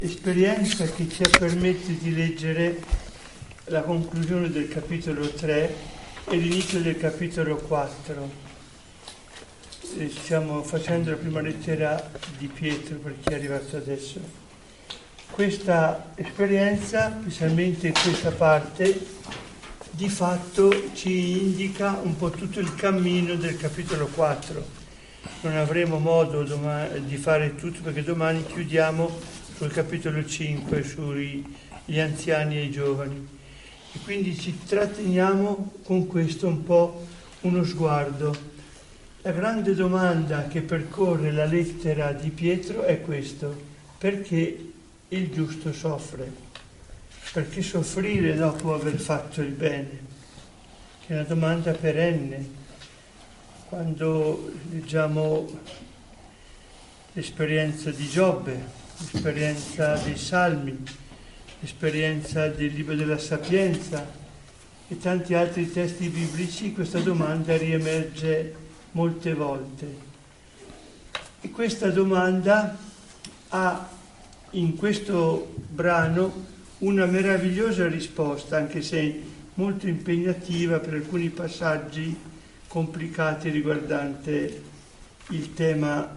Esperienza che ci permette di leggere la conclusione del capitolo 3 e l'inizio del capitolo 4. Stiamo facendo la prima lettera di Pietro per chi è arrivato adesso. Questa esperienza, specialmente in questa parte, di fatto ci indica un po' tutto il cammino del capitolo 4. Non avremo modo di fare tutto perché domani chiudiamo sul capitolo 5, sugli anziani e i giovani. E quindi ci tratteniamo con questo un po' uno sguardo. La grande domanda che percorre la lettera di Pietro è questo: perché il giusto soffre? Perché soffrire dopo aver fatto il bene? Che è una domanda perenne. Quando leggiamo l'esperienza di Giobbe, l'esperienza dei Salmi, l'esperienza del Libro della Sapienza e tanti altri testi biblici, questa domanda riemerge molte volte. E questa domanda ha in questo brano una meravigliosa risposta, anche se molto impegnativa per alcuni passaggi complicati riguardante il tema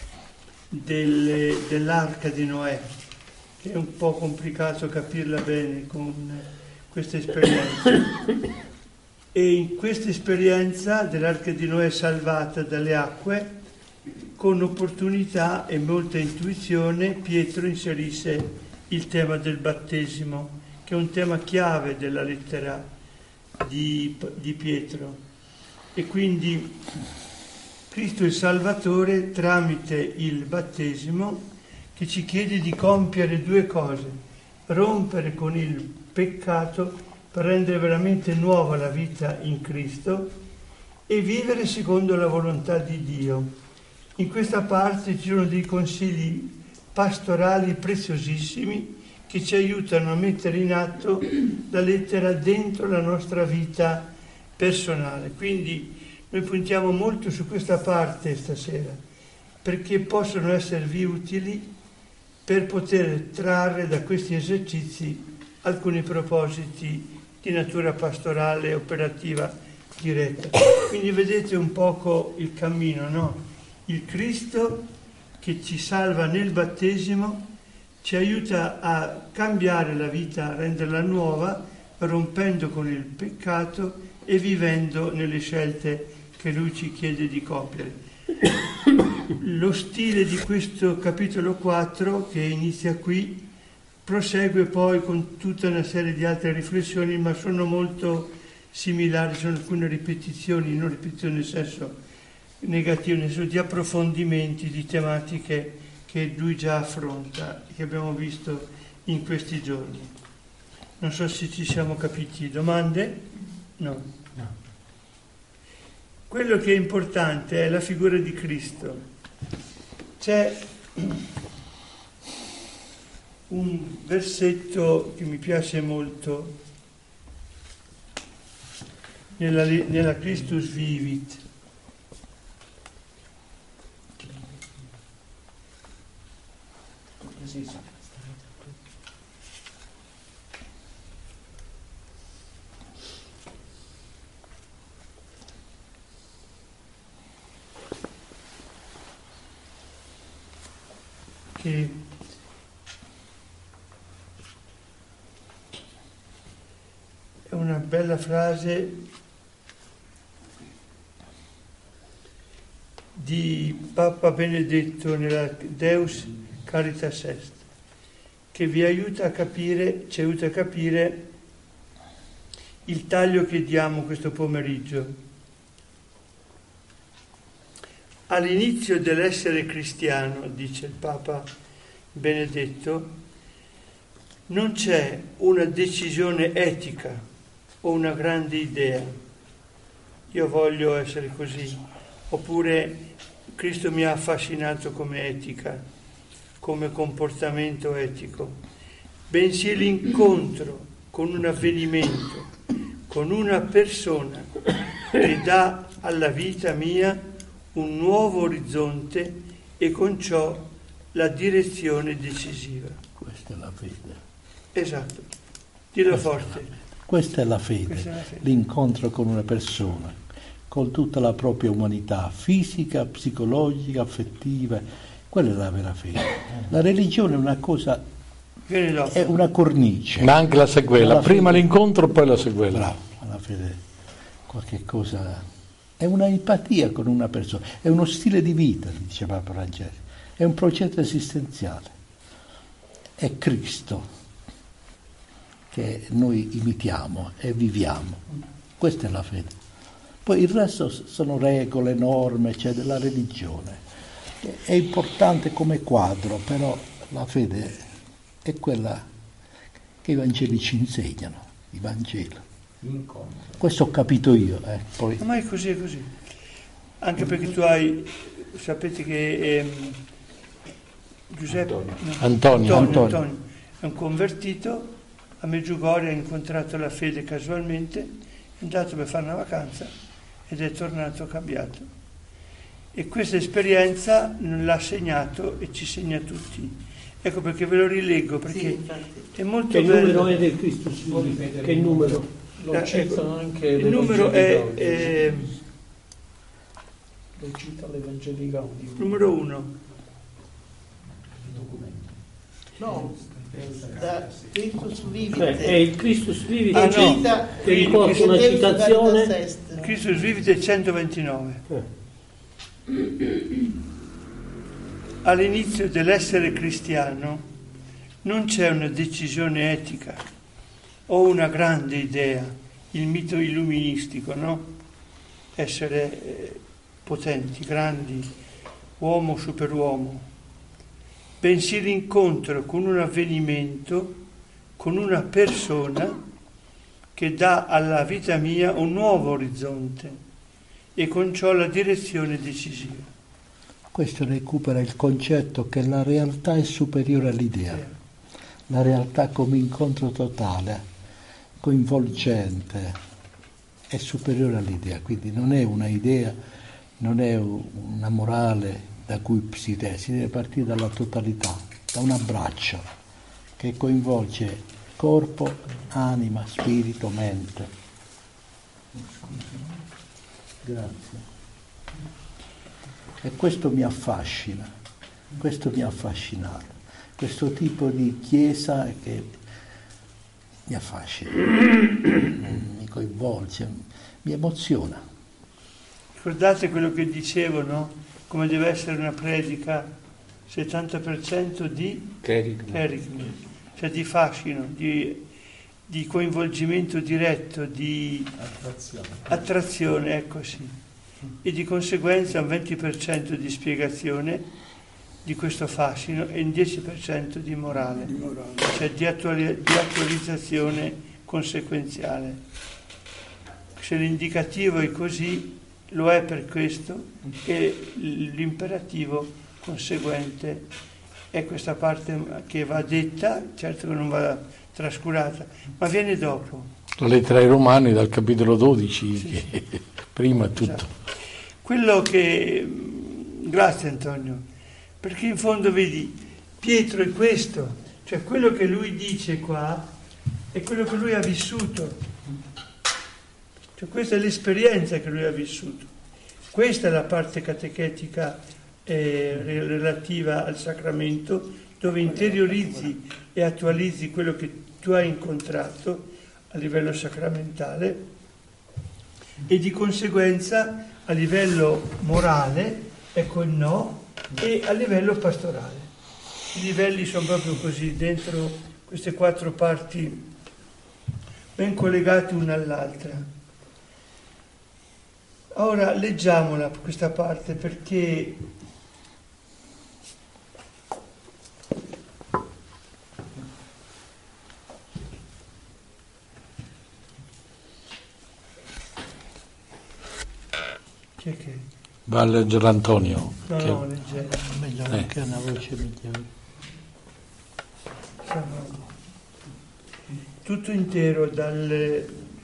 dell'arca di Noè, che è un po' complicato capirla bene con questa esperienza. E in questa esperienza dell'arca di Noè salvata dalle acque, con opportunità e molta intuizione, Pietro inserisce il tema del battesimo, che è un tema chiave della lettera di Pietro. E quindi Cristo il Salvatore, tramite il battesimo, che ci chiede di compiere due cose: rompere con il peccato per rendere veramente nuova la vita in Cristo e vivere secondo la volontà di Dio. In questa parte ci sono dei consigli pastorali preziosissimi che ci aiutano a mettere in atto la lettera dentro la nostra vita personale. Quindi noi puntiamo molto su questa parte stasera, perché possono esservi utili per poter trarre da questi esercizi alcuni propositi di natura pastorale, operativa, diretta. Quindi vedete un poco il cammino, no? Il Cristo che ci salva nel battesimo ci aiuta a cambiare la vita, a renderla nuova, rompendo con il peccato e vivendo nelle scelte che Lui ci chiede di compiere. Lo stile di questo capitolo 4, che inizia qui, prosegue poi con tutta una serie di altre riflessioni, ma sono molto similari, sono alcune ripetizioni, non ripetizioni nel senso negativo, nel senso di approfondimenti di tematiche che Lui già affronta, che abbiamo visto in questi giorni. Non so se ci siamo capiti. Domande? No. Quello che è importante è la figura di Cristo. C'è un versetto che mi piace molto nella Christus Vivit. Che è una bella frase di Papa Benedetto nella Deus Caritas Est, che vi aiuta a capire, ci aiuta a capire il taglio che diamo questo pomeriggio. All'inizio dell'essere cristiano, dice il Papa Benedetto, non c'è una decisione etica o una grande idea. Io voglio essere così, oppure Cristo mi ha affascinato come etica, come comportamento etico, bensì l'incontro con un avvenimento, con una persona che dà alla vita mia un nuovo orizzonte e con ciò la direzione decisiva. Questa è la fede. Esatto, dillo forte. Questa è la fede, Questa è la fede. l'incontro con una persona, con tutta la propria umanità, fisica, psicologica, affettiva. Quella è la vera fede. La religione è una cosa, Viene dopo. è una cornice. Ma anche la sequela, La prima fede- l'incontro, poi la sequela. Bravo, la fede, qualche cosa, è una empatia con una persona, è uno stile di vita, dice Papa Francesco, è un progetto esistenziale, è Cristo che noi imitiamo e viviamo, questa è la fede. Poi il resto sono regole, norme, cioè della religione, è importante come quadro, però la fede è quella che i Vangeli ci insegnano, i Vangeli. Questo ho capito io. Poi. Ma è così, è così. Anche perché tu hai, sapete che Giuseppe Antonio. è un convertito, a Medjugorje ha incontrato la fede casualmente, è andato per fare una vacanza ed è tornato cambiato. E questa esperienza l'ha segnato e ci segna tutti. Ecco perché ve lo rileggo, perché è molto che bello. Il numero è del Cristo Vivi, che il numero lo citano anche il numero è lo cita l'Evangeli Gaudium. numero 1. No, da Christus Vivit. È il Christus Vivit Ah, no. che riporta una citazione. Cristo Vivite 129. All'inizio dell'essere cristiano non c'è una decisione etica o una grande idea, il mito illuministico, no? Essere potenti, grandi, uomo, superuomo, bensì l'incontro con un avvenimento, con una persona che dà alla vita mia un nuovo orizzonte e con ciò la direzione decisiva. Questo recupera il concetto che la realtà è superiore all'idea, la realtà come incontro totale, coinvolgente, è superiore all'idea, quindi non è una idea, non è una morale da cui si deve partire dalla totalità, da un abbraccio che coinvolge corpo, anima, spirito, mente. Grazie. E questo mi affascina, questo mi ha affascinato, questo tipo di chiesa che mi affascina, mi coinvolge, mi emoziona. Ricordate quello che dicevo, no? Come deve essere una predica, 70% di kerygma, cioè di fascino, di coinvolgimento diretto, di attrazione, ecco sì. E di conseguenza un 20% di spiegazione di questo fascino e un 10% di morale, cioè di attualizzazione conseguenziale. Se l'indicativo è così, lo è per questo, e l'imperativo conseguente è questa parte che va detta, certo che non va trascurata, ma viene dopo. La lettera ai Romani dal capitolo 12, Sì, che prima è tutto. Esatto. Quello che... Grazie Antonio, perché in fondo vedi, Pietro è questo, cioè quello che lui dice qua è quello che lui ha vissuto, cioè questa è l'esperienza che lui ha vissuto, questa è la parte catechetica relativa al sacramento, dove interiorizzi e attualizzi quello che tu hai incontrato a livello sacramentale e di conseguenza a livello morale, ecco il no, e a livello pastorale. I livelli sono proprio così, dentro queste 4 parti ben collegate una all'altra. Ora leggiamola questa parte perché chi è che? Va a leggere Antonio. No, leggero. Meglio anche una voce migliore. Tutto intero dal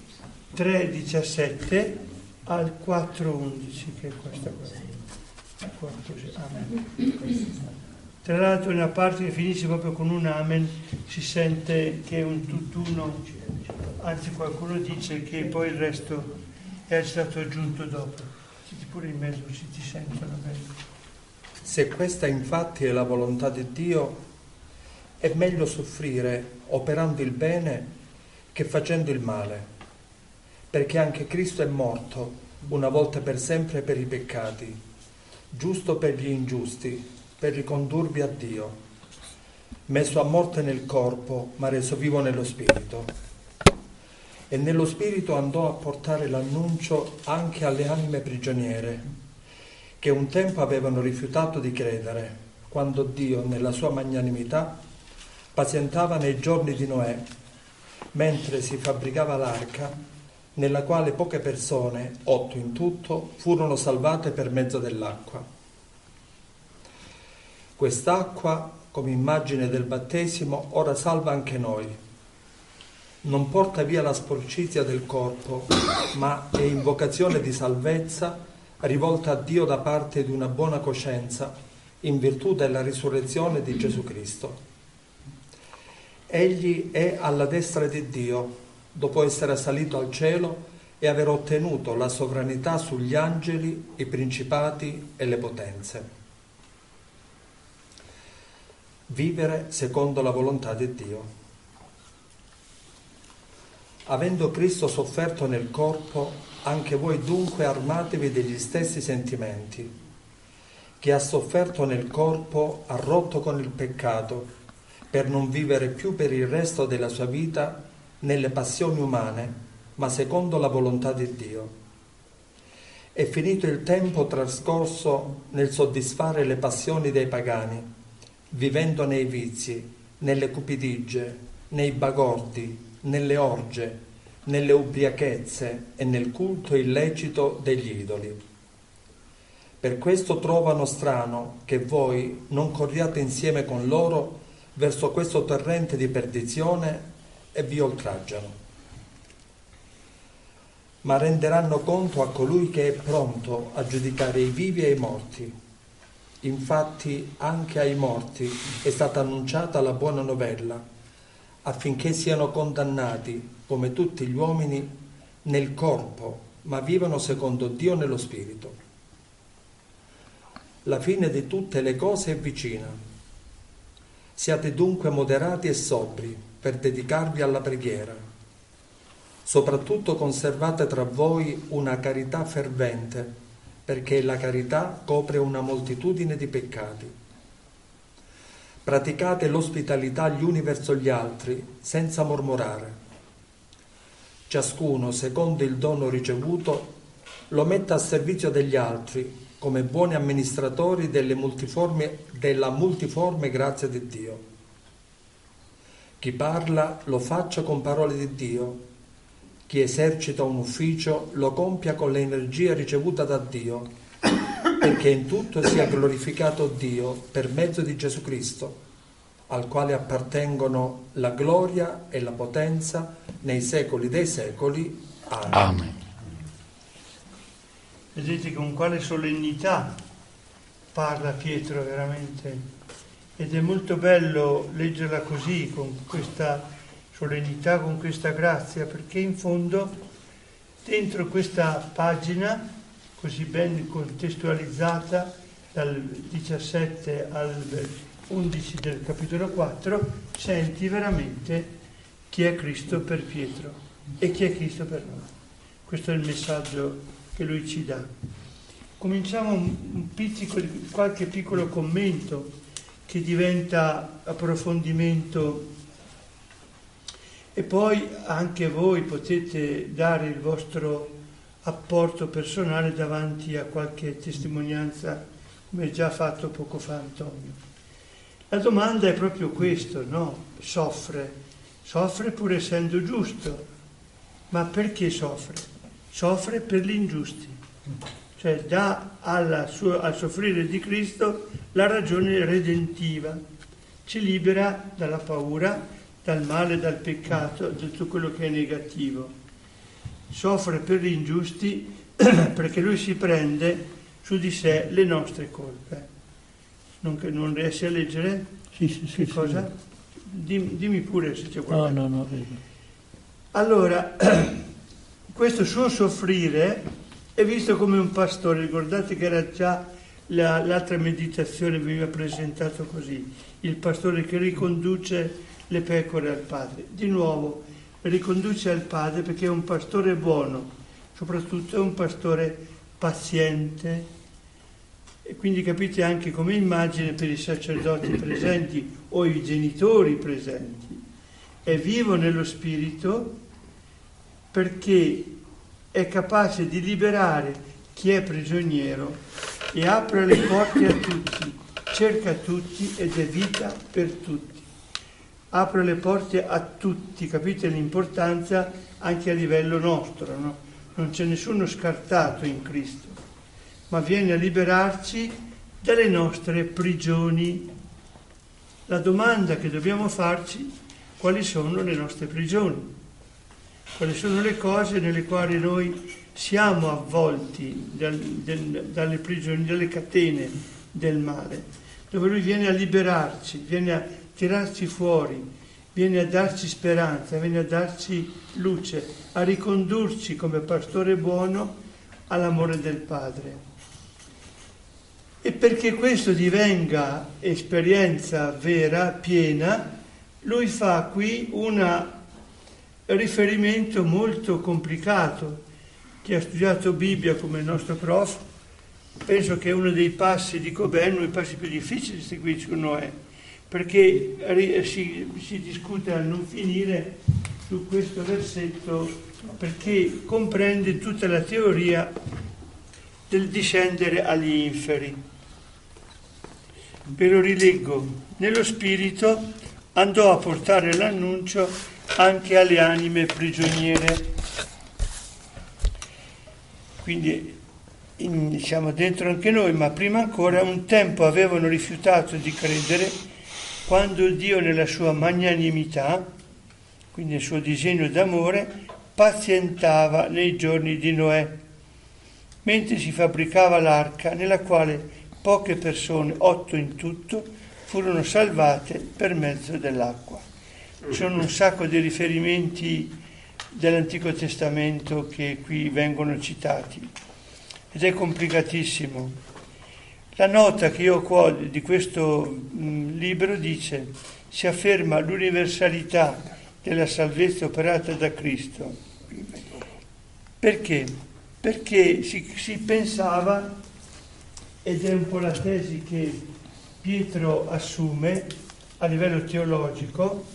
3,17 al 4,11, che è questa cosa. Così. Amen. Tra l'altro nella parte che finisce proprio con un amen si sente che è un tutt'uno, anzi qualcuno dice che poi il resto è stato aggiunto dopo. Senti pure in mezzo si ti sentono bene. Se questa infatti è la volontà di Dio, è meglio soffrire operando il bene che facendo il male, perché anche Cristo è morto una volta per sempre per i peccati, giusto per gli ingiusti, per ricondurvi a Dio, messo a morte nel corpo, ma reso vivo nello spirito. E nello spirito andò a portare l'annuncio anche alle anime prigioniere, che un tempo avevano rifiutato di credere, quando Dio, nella sua magnanimità, pazientava nei giorni di Noè, mentre si fabbricava l'arca, nella quale poche persone, 8 in tutto, furono salvate per mezzo dell'acqua. Quest'acqua, come immagine del battesimo, ora salva anche noi. Non porta via la sporcizia del corpo, ma è invocazione di salvezza rivolta a Dio da parte di una buona coscienza, in virtù della risurrezione di Gesù Cristo. Egli è alla destra di Dio, dopo essere salito al cielo e aver ottenuto la sovranità sugli angeli, i principati e le potenze. Vivere secondo la volontà di Dio. Avendo Cristo sofferto nel corpo, anche voi dunque armatevi degli stessi sentimenti. Chi ha sofferto nel corpo ha rotto con il peccato, per non vivere più per il resto della sua vita nelle passioni umane, ma secondo la volontà di Dio. È finito il tempo trascorso nel soddisfare le passioni dei pagani, vivendo nei vizi, nelle cupidigie, nei bagordi, nelle orge, nelle ubriachezze e nel culto illecito degli idoli. Per questo trovano strano che voi non corriate insieme con loro verso questo torrente di perdizione e vi oltraggiano. Ma renderanno conto a colui che è pronto a giudicare i vivi e i morti. Infatti anche ai morti è stata annunciata la buona novella, affinché siano condannati, come tutti gli uomini, nel corpo, ma vivano secondo Dio nello spirito. La fine di tutte le cose è vicina. Siate dunque moderati e sobri per dedicarvi alla preghiera. Soprattutto conservate tra voi una carità fervente, perché la carità copre una moltitudine di peccati. Praticate l'ospitalità gli uni verso gli altri, senza mormorare. Ciascuno, secondo il dono ricevuto, lo metta a servizio degli altri, come buoni amministratori della multiforme grazia di Dio. Chi parla lo faccia con parole di Dio. Chi esercita un ufficio lo compia con l'energia ricevuta da Dio, perché in tutto sia glorificato Dio per mezzo di Gesù Cristo, al quale appartengono la gloria e la potenza nei secoli dei secoli. Amen. Amen. Vedete con quale solennità parla Pietro veramente, ed è molto bello leggerla così, con questa solennità, con questa grazia, perché in fondo dentro questa pagina così ben contestualizzata dal 17 al 11 del capitolo 4 senti veramente chi è Cristo per Pietro e chi è Cristo per noi. Questo è il messaggio che lui ci dà. Cominciamo qualche piccolo commento che diventa approfondimento. E poi anche voi potete dare il vostro apporto personale davanti a qualche testimonianza, come già fatto poco fa Antonio. La domanda è proprio questo, no? Soffre pur essendo giusto, ma perché soffre? Soffre per gli ingiusti, cioè dà al soffrire di Cristo la ragione redentiva, ci libera dalla paura, dal male, dal peccato, da tutto quello che è negativo. Soffre per gli ingiusti perché lui si prende su di sé le nostre colpe. non riesci a leggere? Sì. Che cosa? Dimmi pure se c'è qualcosa. No. Allora, questo suo soffrire è visto come un pastore. Ricordate che era già l'altra meditazione, veniva presentato così, il pastore che riconduce le pecore al Padre. Di nuovo, riconduce al Padre perché è un pastore buono, soprattutto è un pastore paziente. E quindi capite anche come immagine per i sacerdoti presenti o i genitori presenti. È vivo nello spirito perché è capace di liberare chi è prigioniero e apre le porte a tutti, cerca tutti ed è vita per tutti. Apre le porte a tutti, capite l'importanza anche a livello nostro, no? Non c'è nessuno scartato in Cristo, ma viene a liberarci dalle nostre prigioni. La domanda che dobbiamo farci: quali sono le nostre prigioni? Quali sono le cose nelle quali noi siamo avvolti dalle prigioni, dalle catene del male, dove Lui viene a liberarci, viene a tirarci fuori, viene a darci speranza, viene a darci luce, a ricondurci come pastore buono all'amore del Padre. E perché questo divenga esperienza vera, piena, Lui fa qui un riferimento molto complicato. Chi ha studiato Bibbia come il nostro prof, penso che è uno dei passi di Coben, uno dei passi più difficili di seguire su Noè, perché si discute a non finire su questo versetto, perché comprende tutta la teoria del discendere agli inferi. Ve lo rileggo. Nello spirito andò a portare l'annuncio anche alle anime prigioniere. Quindi siamo dentro anche noi, ma prima ancora un tempo avevano rifiutato di credere quando Dio nella sua magnanimità, quindi nel suo disegno d'amore, pazientava nei giorni di Noè, mentre si fabbricava l'arca nella quale poche persone, 8 in tutto, furono salvate per mezzo dell'acqua. Ci sono un sacco di riferimenti dell'Antico Testamento che qui vengono citati ed è complicatissimo. La nota che io ho qua di questo libro dice: si afferma l'universalità della salvezza operata da Cristo. Perché? Perché si pensava, ed è un po' la tesi che Pietro assume a livello teologico,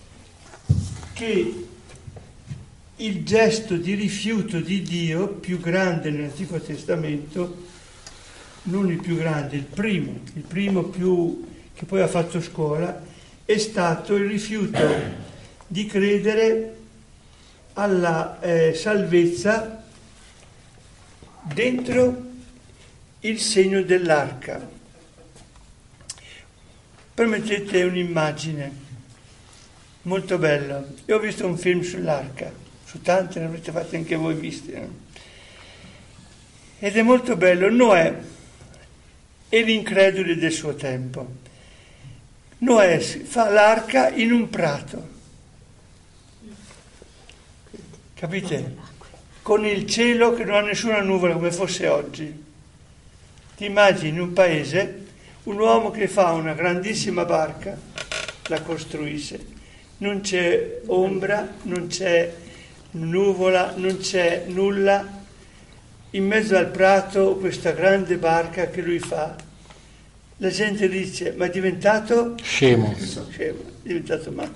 che il gesto di rifiuto di Dio più grande nell'Antico Testamento, non il più grande, il primo più che poi ha fatto scuola, è stato il rifiuto di credere alla salvezza dentro il segno dell'arca. Permettete un'immagine molto bella. Io ho visto un film sull'arca, su tante ne avrete fatte anche voi viste, no? Ed è molto bello. Noè e gli increduli del suo tempo. Noè fa l'arca in un prato, capite? Con il cielo che non ha nessuna nuvola come fosse oggi. Ti immagini un paese, un uomo che fa una grandissima barca, la costruisce, non c'è ombra, non c'è nuvola, non c'è nulla, in mezzo al prato questa grande barca che lui fa. La gente dice: ma è diventato scemo, è diventato matto.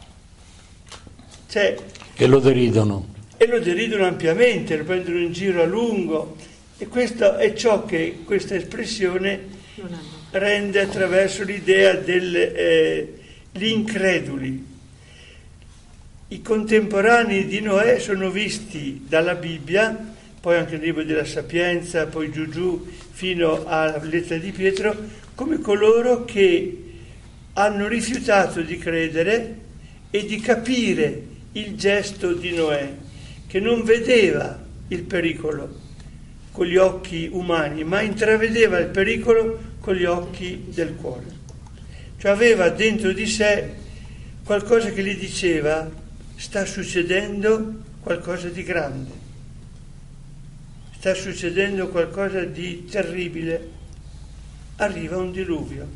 Cioè, e lo deridono ampiamente, lo prendono in giro a lungo, e questo è ciò che questa espressione rende attraverso l'idea degli increduli. I contemporanei di Noè sono visti dalla Bibbia, poi anche nel libro della Sapienza, poi giù fino alla lettera di Pietro, come coloro che hanno rifiutato di credere e di capire il gesto di Noè, che non vedeva il pericolo, con gli occhi umani, ma intravedeva il pericolo con gli occhi del cuore. Cioè aveva dentro di sé qualcosa che gli diceva: sta succedendo qualcosa di grande, sta succedendo qualcosa di terribile, arriva un diluvio.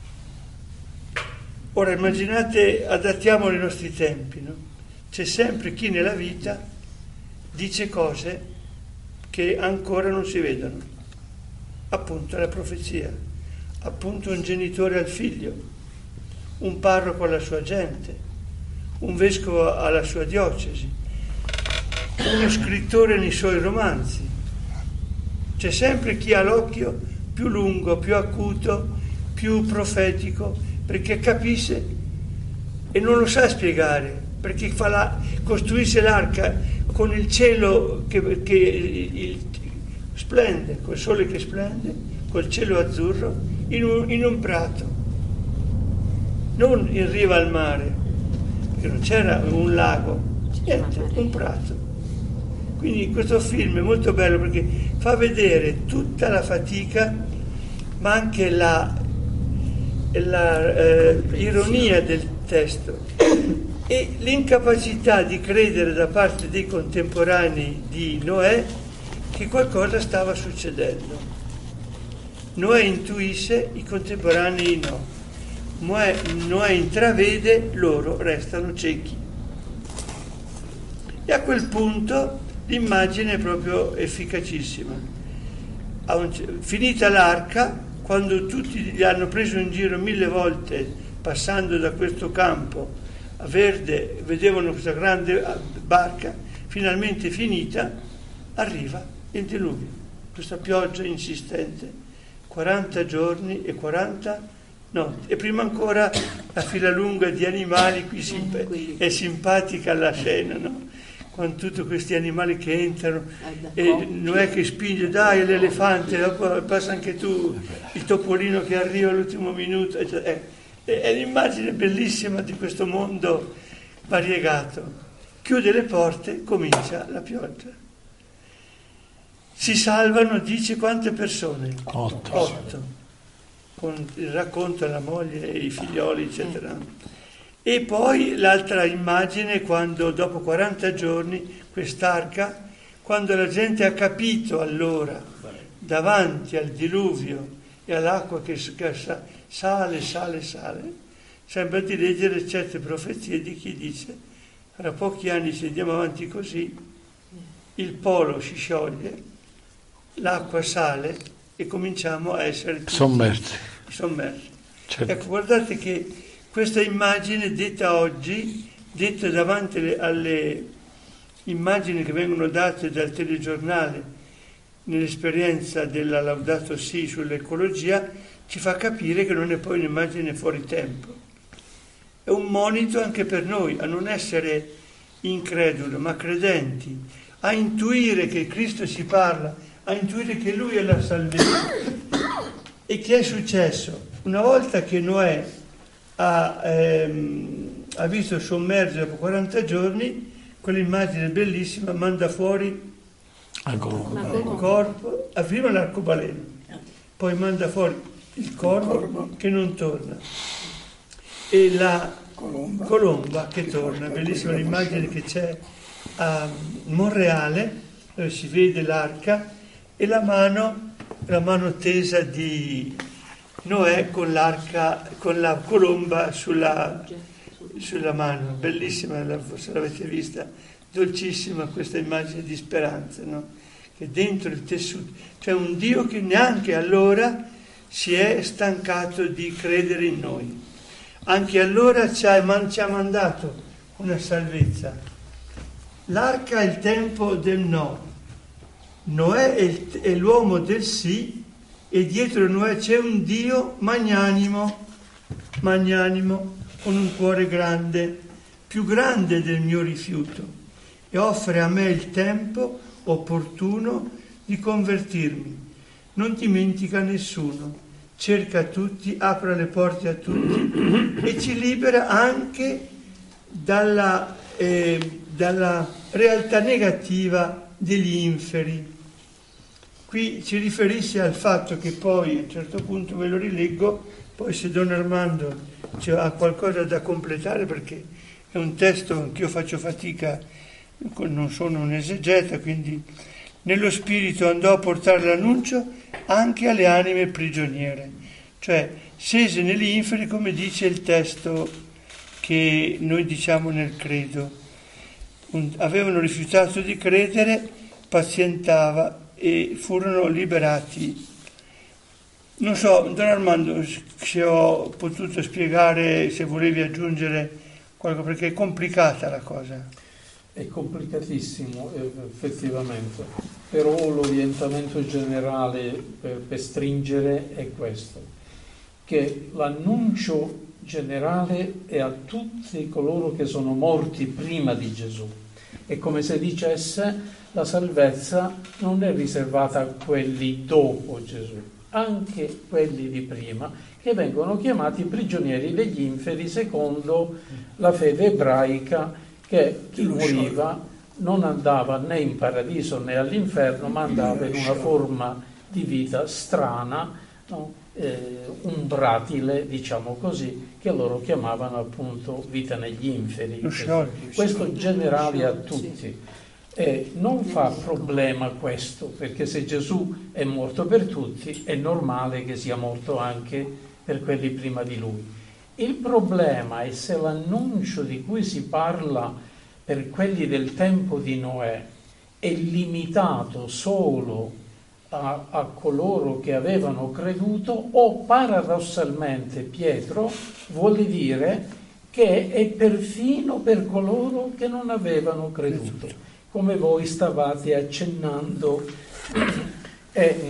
Ora immaginate, adattiamolo ai nostri tempi, no? C'è sempre chi nella vita dice cose che ancora non si vedono, appunto la profezia, appunto un genitore al figlio, un parroco alla sua gente, un vescovo alla sua diocesi, uno scrittore nei suoi romanzi. C'è sempre chi ha l'occhio più lungo, più acuto, più profetico, perché capisce e non lo sa spiegare, perché costruisce l'arca con il cielo che splende, col sole che splende, col cielo azzurro, in un prato, non in riva al mare, perché non c'era un lago, niente, un prato. Quindi questo film è molto bello perché fa vedere tutta la fatica, ma anche ironia del testo e l'incapacità di credere da parte dei contemporanei di Noè che qualcosa stava succedendo. Noè intuisce, i contemporanei no. Noè intravede, loro restano ciechi. E a quel punto l'immagine è proprio efficacissima. Finita l'arca, quando tutti li hanno preso in giro 1000 volte passando da questo campo a verde, vedevano questa grande barca, finalmente finita, arriva il diluvio, questa pioggia insistente, 40 giorni e 40 notti. E prima ancora la fila lunga di animali, qui è simpatica la scena, no? Con tutti questi animali che entrano e Noè che spinge, dai l'elefante, dopo passa anche tu, il topolino che arriva all'ultimo minuto, è l'immagine bellissima di questo mondo variegato. Chiude le porte, comincia la pioggia. Si salvano, dice, quante persone? 8. Con il racconto della moglie e i figlioli, eccetera. E poi l'altra immagine, quando dopo 40 giorni, quest'arca, quando la gente ha capito allora, davanti al diluvio e all'acqua che sale, sembra di leggere certe profezie di chi dice: fra pochi anni, se andiamo avanti così, il polo si scioglie, l'acqua sale e cominciamo a essere sommersi. Certo. Ecco, guardate che questa immagine detta oggi, detta davanti alle immagini che vengono date dal telegiornale nell'esperienza della Laudato Si sull'ecologia, ci fa capire che non è poi un'immagine fuori tempo. È un monito anche per noi a non essere increduli, ma credenti, a intuire che Cristo si parla, a intuire che Lui è la salvezza. E che è successo? Una volta che Noè ha visto sommergere dopo 40 giorni, quell'immagine bellissima manda fuori il corpo, prima l'arcobaleno, poi manda fuori il corpo che non torna e la colomba che torna. Bellissima l'immagine che c'è a Monreale, dove si vede l'arca e la mano tesa di Noè con l'arca, con la colomba sulla mano. Bellissima, se l'avete vista, dolcissima questa immagine di speranza, no? Che dentro il tessuto c'è un Dio che neanche allora si è stancato di credere in noi. Anche allora ci ha mandato una salvezza. L'arca è il tempo del no. Noè è l'uomo del sì, e dietro Noè c'è un Dio magnanimo, con un cuore grande, più grande del mio rifiuto, e offre a me il tempo opportuno di convertirmi. Non dimentica nessuno, cerca tutti, apre le porte a tutti e ci libera anche dalla realtà negativa degli inferi. qui si riferisce al fatto che poi, a un certo punto ve lo rileggo, poi se Don Armando ha qualcosa da completare, perché è un testo, anch'io faccio fatica, non sono un esegeta, quindi nello spirito andò a portare l'annuncio anche alle anime prigioniere, cioè scese negli inferi, come dice il testo che noi diciamo nel credo. Avevano rifiutato di credere, pazientava e furono liberati. Non so, Don Armando, se ho potuto spiegare, se volevi aggiungere qualcosa, perché è complicata la cosa. È complicatissimo, effettivamente, però l'orientamento generale per stringere è questo, che l'annuncio generale è a tutti coloro che sono morti prima di Gesù. È come se dicesse: la salvezza non è riservata a quelli dopo Gesù, anche quelli di prima, che vengono chiamati prigionieri degli inferi secondo la fede ebraica, che chi moriva non andava né in paradiso né all'inferno, ma andava in una forma di vita strana, no? Umbratile, diciamo così, che loro chiamavano appunto vita negli inferi. Questo generale a tutti. Non fa problema questo, perché se Gesù è morto per tutti, è normale che sia morto anche per quelli prima di lui. Il problema è se l'annuncio di cui si parla per quelli del tempo di Noè è limitato solo a coloro che avevano creduto, o paradossalmente Pietro vuole dire che è perfino per coloro che non avevano creduto, come voi stavate accennando. È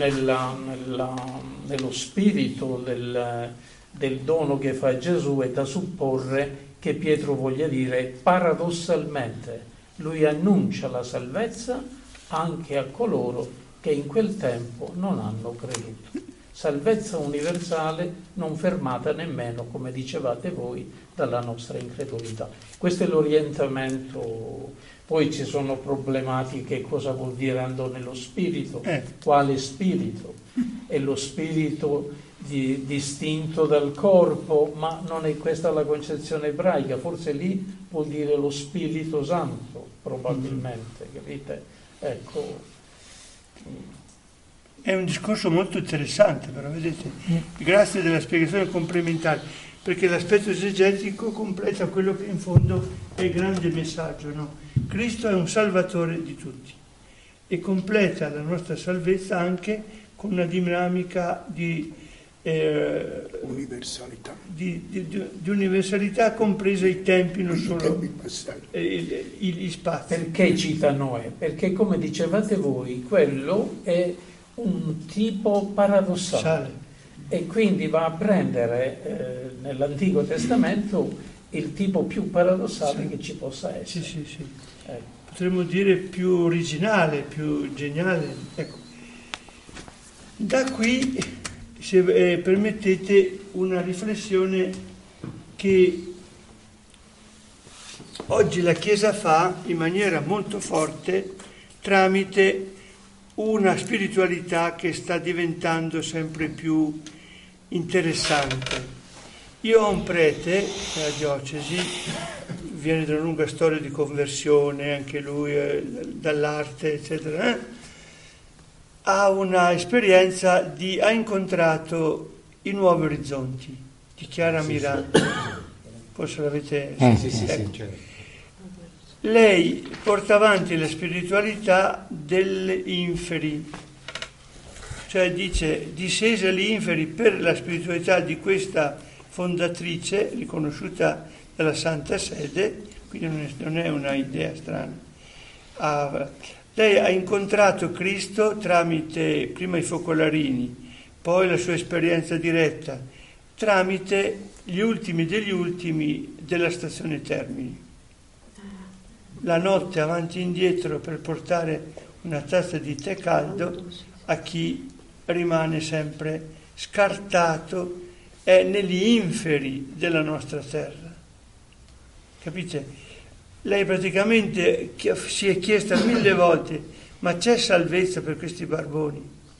nello spirito del dono che fa Gesù, è da supporre che Pietro voglia dire paradossalmente lui annuncia la salvezza anche a coloro che in quel tempo non hanno creduto. Salvezza universale non fermata nemmeno, come dicevate voi, dalla nostra incredulità. Questo è l'orientamento. Poi ci sono problematiche: cosa vuol dire andò nello spirito? Quale spirito? È lo spirito distinto dal corpo, ma non è questa la concezione ebraica. Forse lì vuol dire lo Spirito Santo, probabilmente, capite? Ecco. È un discorso molto interessante, però, vedete, grazie della spiegazione complementare, perché l'aspetto esegetico completa quello che in fondo è il grande messaggio, no? Cristo è un salvatore di tutti e completa la nostra salvezza anche con una dinamica di universalità, di universalità, compresa i tempi, non solo gli spazi. Perché cita Noè? Perché, come dicevate voi, quello è un tipo paradossale e quindi va a prendere nell'Antico Testamento il tipo più paradossale che ci possa essere. Sì. Potremmo dire più originale, più geniale. Ecco. Da qui, se permettete, una riflessione che oggi la Chiesa fa in maniera molto forte tramite una spiritualità che sta diventando sempre più interessante. Io ho un prete nella diocesi, viene da una lunga storia di conversione, anche lui dall'arte, eccetera. Ha una esperienza ha incontrato i Nuovi Orizzonti di Chiara Miranda. Forse l'avete certo. Lei porta avanti la spiritualità delle inferi, cioè dice discese agli inferi per la spiritualità di questa fondatrice riconosciuta dalla Santa Sede, quindi non è una idea strana. Lei ha incontrato Cristo tramite prima i focolarini, poi la sua esperienza diretta, tramite gli ultimi degli ultimi della stazione Termini. La notte avanti e indietro per portare una tazza di tè caldo a chi rimane sempre scartato è negli inferi della nostra terra. Capite? Lei praticamente si è chiesta 1000 volte: ma c'è salvezza per questi barboni?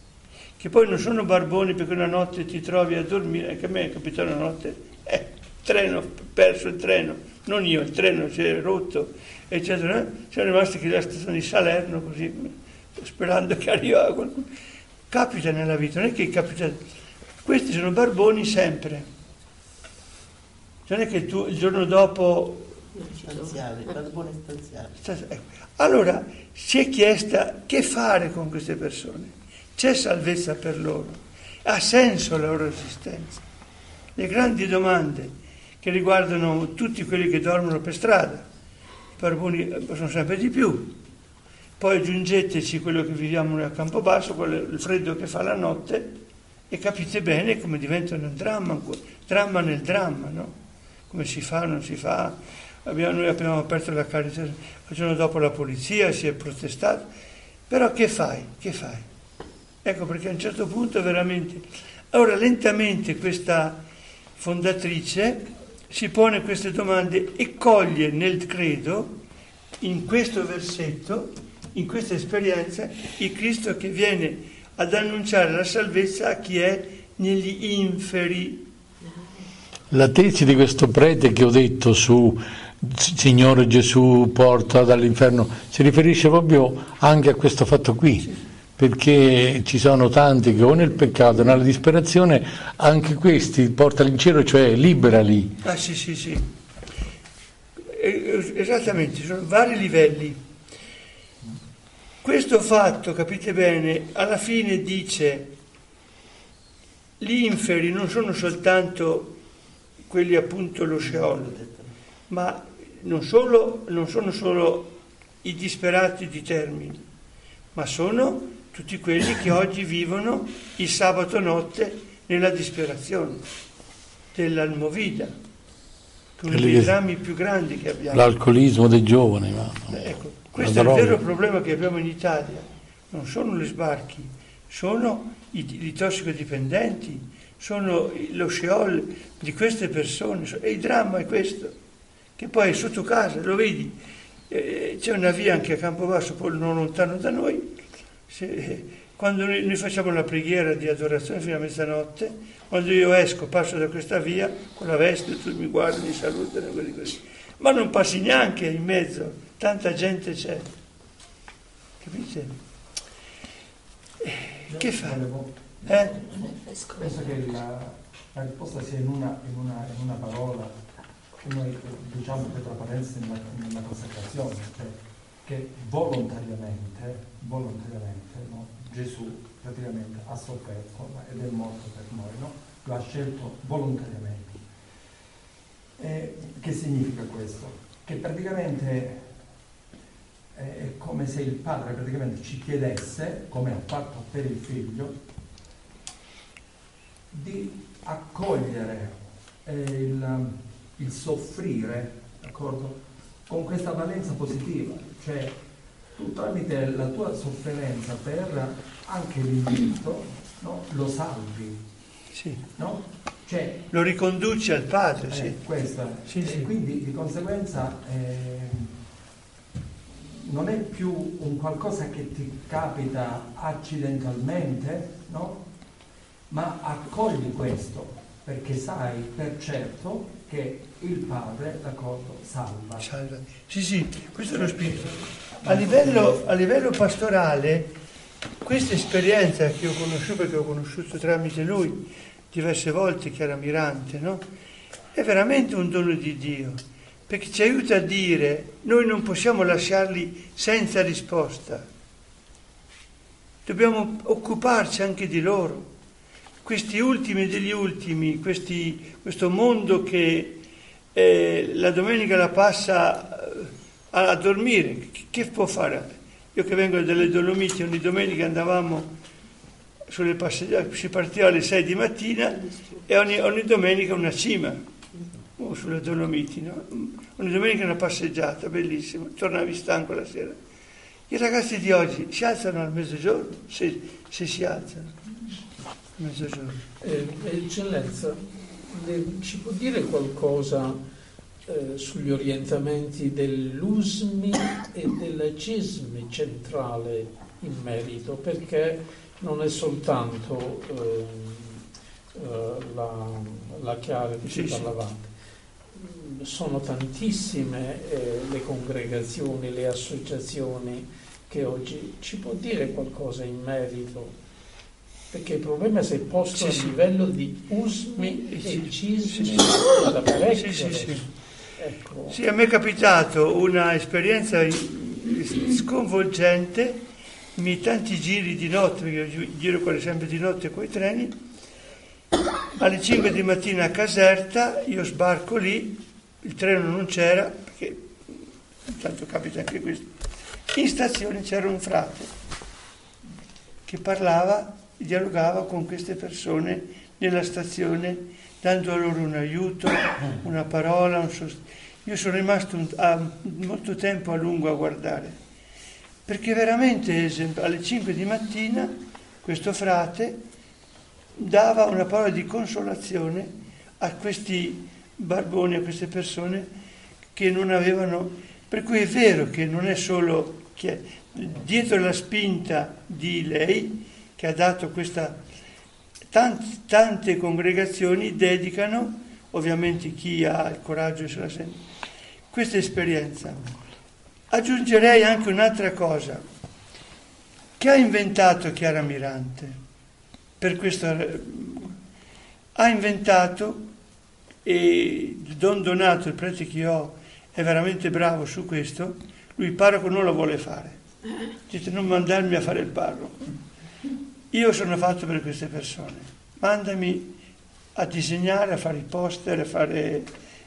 che poi non sono barboni perché una notte ti trovi a dormire, anche a me è capitato una notte, treno, perso il treno, non io, il treno si è rotto, eccetera, siamo rimasti che la stazione di Salerno, così, sperando che arrivava qualcuno. Capita nella vita, non è che capita, questi sono barboni sempre, non è che tu il giorno dopo... Stanziale, barbone stanziale. Allora si è chiesta che fare con queste persone. C'è salvezza per loro? Ha senso la loro esistenza? Le grandi domande che riguardano tutti quelli che dormono per strada, i barboni sono sempre di più. Poi aggiungeteci quello che viviamo noi a Campobasso, il freddo che fa la notte, e capite bene come diventa un dramma nel dramma, no? Come si fa, non si fa. Noi abbiamo aperto la carità, il giorno dopo la polizia si è protestato, però che fai? Che fai? Ecco perché a un certo punto veramente... Allora lentamente questa fondatrice si pone queste domande e coglie nel credo, in questo versetto, in questa esperienza, il Cristo che viene ad annunciare la salvezza a chi è negli inferi. La tesi di questo prete che ho detto su Signore Gesù porta dall'inferno si riferisce proprio anche a questo fatto qui, perché ci sono tanti che o nel peccato, nella disperazione, anche questi portali in cielo, cioè liberali. Ah sì. Esattamente, ci sono vari livelli. Questo fatto, capite bene, alla fine dice gli inferi non sono soltanto quelli appunto lo Sheol, ma non sono solo i disperati di Termini, ma sono tutti quelli che oggi vivono il sabato notte nella disperazione dell'Almovida, che è uno dei drammi più grandi che abbiamo. L'alcolismo dei giovani. Ecco, questo è il vero problema che abbiamo in Italia. Non sono gli sbarchi, sono i tossicodipendenti, sono lo Sheol di queste persone. E il dramma è questo, che poi è sotto casa, lo vedi, c'è una via anche a Campobasso, poi non lontano da noi. Quando noi facciamo la preghiera di adorazione fino a mezzanotte, quando io esco, passo da questa via con la veste, tu mi guardi, mi salutano, così. Ma non passi neanche in mezzo, tanta gente c'è, capite? Che fa? Penso che la risposta sia in una parola che noi diciamo per la parentesi nella consacrazione, cioè che volontariamente no, Gesù praticamente ha sofferto ed è morto per noi, no? Lo ha scelto volontariamente. Che significa questo? Che praticamente è come se il padre praticamente ci chiedesse, come ha fatto per il figlio, di accogliere il soffrire, d'accordo? Con questa valenza positiva, cioè tu tramite la tua sofferenza per anche l'individuo, no? Lo salvi, sì. No? Cioè, lo riconduci al padre, sì. Questa. Sì, sì. Quindi di conseguenza non è più un qualcosa che ti capita accidentalmente, no? Ma accogli questo, perché sai per certo che il padre, d'accordo, salva. Sì, questo è lo spirito. A livello pastorale, questa esperienza che ho conosciuto, perché ho conosciuto tramite lui diverse volte, che era Mirante, no? È veramente un dono di Dio, perché ci aiuta a dire, noi non possiamo lasciarli senza risposta, dobbiamo occuparci anche di loro. Questi ultimi degli ultimi, questo mondo che la domenica la passa a dormire, che può fare? Io che vengo dalle Dolomiti, ogni domenica andavamo sulle passeggiate, si partiva alle 6 di mattina e ogni domenica una cima sulle Dolomiti, no? Ogni domenica una passeggiata, bellissima, tornavi stanco la sera. I ragazzi di oggi si alzano al mezzogiorno, se si alzano. Eccellenza, ci può dire qualcosa sugli orientamenti dell'Usmi e della Cismi centrale in merito? Perché non è soltanto la Chiara di cui parlavate. Sono tantissime le congregazioni, le associazioni che oggi ci può dire qualcosa in merito, perché il problema si è posto a livello di usmi e cismi da parecchio. Ecco. Sì, a me è capitato una esperienza sconvolgente, tanti giri di notte, perché io giro quasi sempre di notte coi treni, alle 5 di mattina a Caserta, io sbarco lì, il treno non c'era, perché intanto capita anche questo, in stazione c'era un frate che dialogava con queste persone nella stazione, dando loro un aiuto, una parola, un sostegno. Io sono rimasto molto tempo a lungo a guardare, perché veramente alle 5 di mattina questo frate dava una parola di consolazione a questi barboni, a queste persone che non avevano. Per cui è vero che non è solo dietro la spinta di lei che ha dato questa. Tante congregazioni dedicano, ovviamente chi ha il coraggio se la sente, questa esperienza. Aggiungerei anche un'altra cosa che ha inventato Chiara Mirante. Per questo ha inventato, e Don Donato, il prete che ho, è veramente bravo su questo. Lui il parroco non lo vuole fare, dice non mandarmi a fare il parroco. Io sono fatto per queste persone, mandami a disegnare, a fare i poster, a fare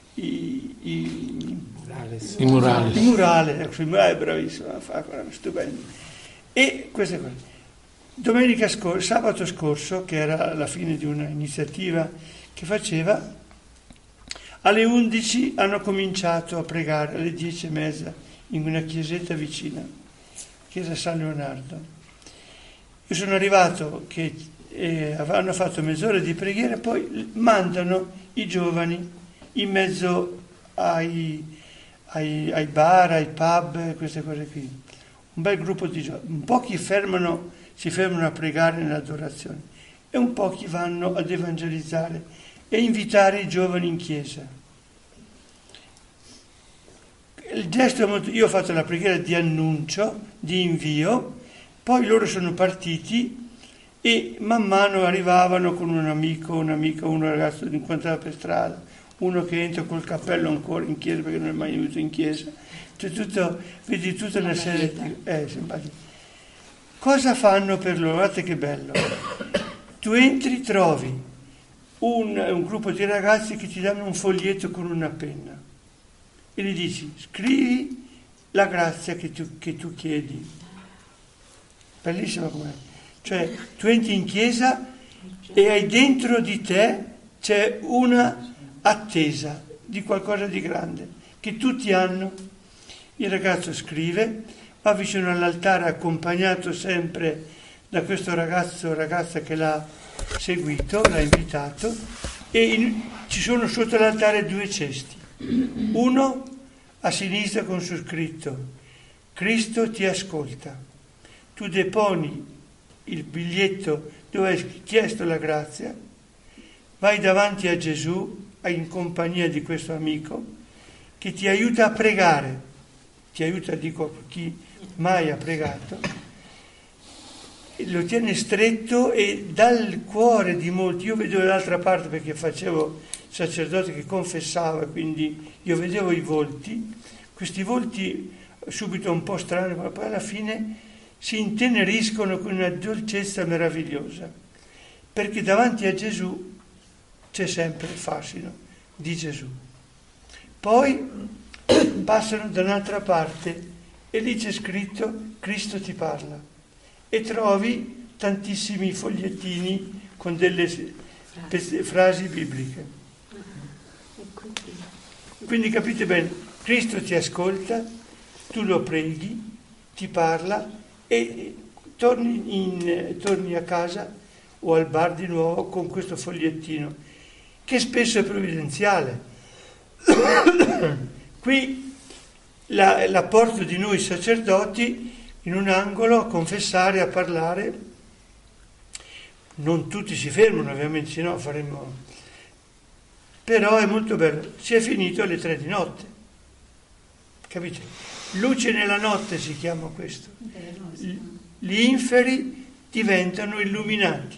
i murales. I murali è bravissimo, stupendo. E queste cose. Sabato scorso, che era la fine di un'iniziativa che faceva, alle 11 hanno cominciato a pregare, alle 10:30, in una chiesetta vicina, chiesa San Leonardo. Io sono arrivato che avevano fatto mezz'ora di preghiera, poi mandano i giovani in mezzo ai bar, ai pub, queste cose qui. Un bel gruppo di giovani. Un po' chi si fermano a pregare nell'adorazione e un po' chi vanno ad evangelizzare e invitare i giovani in chiesa. Il gesto è molto. Io ho fatto la preghiera di annuncio, di invio. Poi loro sono partiti e man mano arrivavano con un amico, un ragazzo che incontrava per strada, uno che entra col cappello ancora in chiesa perché non è mai venuto in chiesa. Vedi tutta una serie di. Simpatico. Cosa fanno per loro? Guardate che bello. Tu entri, trovi un gruppo di ragazzi che ti danno un foglietto con una penna e gli dici scrivi la grazia che tu chiedi. Bellissimo com'è. Cioè, tu entri in chiesa e hai dentro di te c'è una attesa di qualcosa di grande che tutti hanno. Il ragazzo scrive, va vicino all'altare accompagnato sempre da questo ragazzo o ragazza che l'ha seguito, l'ha invitato, e ci sono sotto l'altare 2 cesti. Uno a sinistra con su scritto Cristo ti ascolta. Tu deponi il biglietto dove hai chiesto la grazia, vai davanti a Gesù in compagnia di questo amico che ti aiuta a pregare, ti aiuta, dico, chi mai ha pregato, lo tiene stretto e dal cuore di molti. Io vedevo dall'altra parte perché facevo sacerdote che confessava, quindi io vedevo i volti, questi volti subito un po' strani, ma poi alla fine si inteneriscono con una dolcezza meravigliosa, perché davanti a Gesù c'è sempre il fascino di Gesù. Poi passano da un'altra parte e lì c'è scritto Cristo ti parla e trovi tantissimi fogliettini con delle frasi bibliche. Quindi capite bene, Cristo ti ascolta, tu lo preghi, ti parla e torni a casa o al bar di nuovo con questo fogliettino, che spesso è provvidenziale. Qui l'apporto di noi sacerdoti in un angolo a confessare, a parlare, Non tutti si fermano, ovviamente, se no faremmo... Però è molto bello. Si è finito alle 3 di notte. Capite? Luce nella notte si chiama questo. Gli inferi diventano illuminati.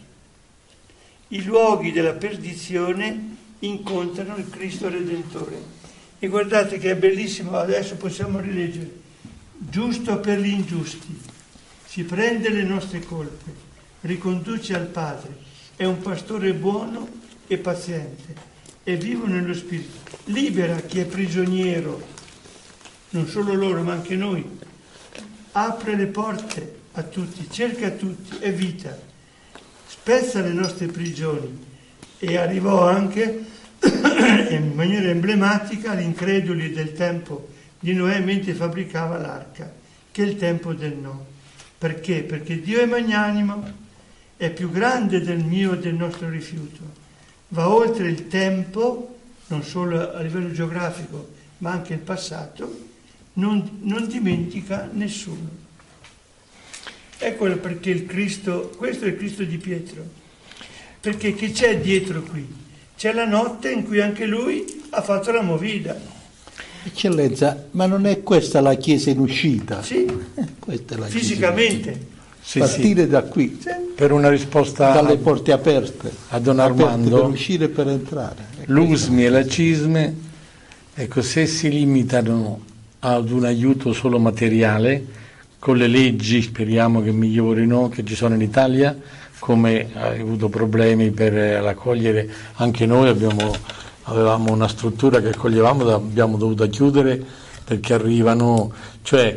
I luoghi della perdizione incontrano il Cristo Redentore. E guardate che è bellissimo, adesso possiamo rileggere. Giusto per gli ingiusti, si prende le nostre colpe, riconduce al Padre, è un pastore buono e paziente, è vivo nello Spirito, libera chi è prigioniero, non solo loro ma anche noi, apre le porte a tutti, cerca tutti, è vita, spezza le nostre prigioni e arrivò anche in maniera emblematica agli increduli del tempo di Noè mentre fabbricava l'arca, che è il tempo del no. Perché? Perché Dio è magnanimo, è più grande del mio e del nostro rifiuto, va oltre il tempo, non solo a livello geografico, ma anche il passato, non dimentica nessuno. Ecco perché il Cristo, questo è il Cristo di Pietro, perché che c'è dietro qui? C'è la notte in cui anche lui ha fatto la movida. Eccellenza, ma non è questa la chiesa in uscita? Sì, Questa è la fisicamente. Sì, partire da qui, Sì. Per una risposta dalle porte aperte, a Don aperte Armando, per uscire e per entrare. l'usmi e la cisme, ecco, se si limitano ad un aiuto solo materiale, con le leggi, speriamo che migliorino, che ci sono in Italia, come hai avuto problemi per accogliere, anche noi avevamo una struttura che accoglievamo, abbiamo dovuto chiudere perché arrivano, cioè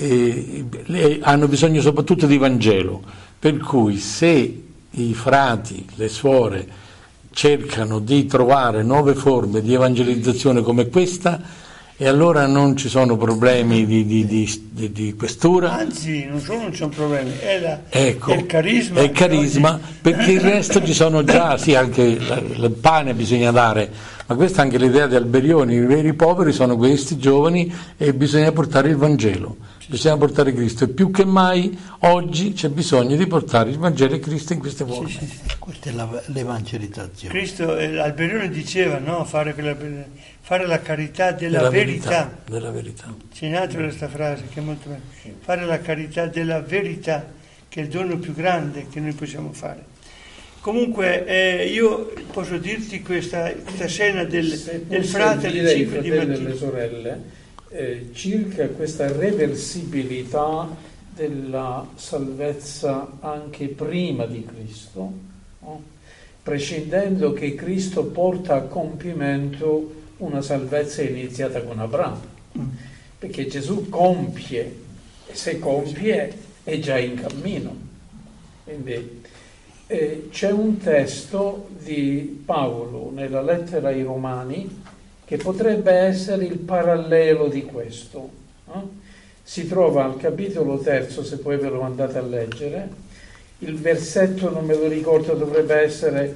hanno bisogno soprattutto di Vangelo, per cui se i frati, le suore cercano di trovare nuove forme di evangelizzazione come questa, e allora non ci sono problemi di questura. Anzi, non solo non ci sono problemi, è il carisma. È il carisma, perché il resto ci sono già, sì, anche il pane bisogna dare, ma questa è anche l'idea di Alberioni, i veri poveri sono questi giovani e bisogna portare il Vangelo, bisogna portare Cristo, e più che mai oggi c'è bisogno di portare il Vangelo e Cristo in queste forme. Sì. Questa è l'evangelizzazione. Cristo, Alberione diceva, no? Fare la carità della verità. Della verità. Segnatevi questa frase che è molto bella. Fare la carità della verità, che è il dono più grande che noi possiamo fare. Comunque io posso dirti questa scena del frate alle 5 di mattina. Delle sorelle, circa questa reversibilità della salvezza anche prima di Cristo, no? Prescindendo che Cristo porta a compimento una salvezza iniziata con Abramo, perché Gesù compie, e se compie è già in cammino. Quindi c'è un testo di Paolo nella lettera ai Romani che potrebbe essere il parallelo di questo. Si trova al capitolo 3, se poi ve lo andate a leggere, il versetto non me lo ricordo, dovrebbe essere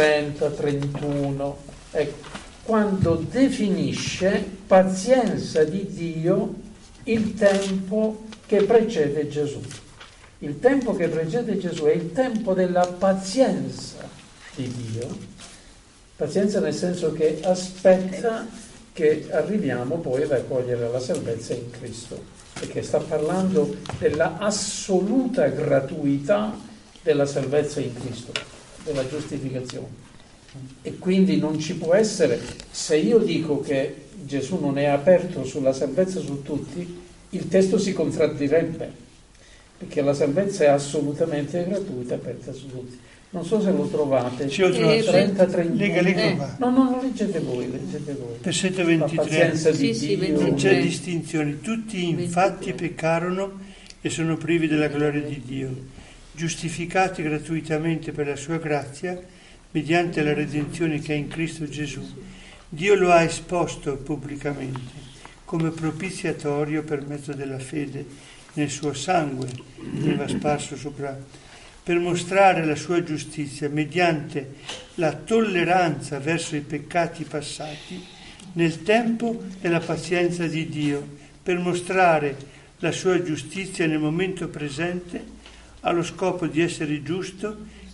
30-31, ecco, quando definisce pazienza di Dio il tempo che precede Gesù. Il tempo che precede Gesù è il tempo della pazienza di Dio, pazienza nel senso che aspetta che arriviamo poi ad accogliere la salvezza in Cristo, perché sta parlando della assoluta gratuità della salvezza in Cristo, della giustificazione. E quindi non ci può essere, se io dico che Gesù non è aperto sulla salvezza su tutti, il testo si contraddirebbe, perché la salvezza è assolutamente gratuita, aperta su tutti. Non so se lo trovate. Sì, ho trovato. 30-31. No, leggete voi. Versetto 23. La pazienza di Dio. Non c'è distinzione. Tutti infatti peccarono e sono privi della gloria di Dio, giustificati gratuitamente per la sua grazia, mediante la redenzione che è in Cristo Gesù. Dio lo ha esposto pubblicamente come propiziatorio per mezzo della fede nel suo sangue che veniva sparso sopra, per mostrare la sua giustizia mediante la tolleranza verso i peccati passati nel tempo e la pazienza di Dio, per mostrare la sua giustizia nel momento presente allo scopo di essere giusto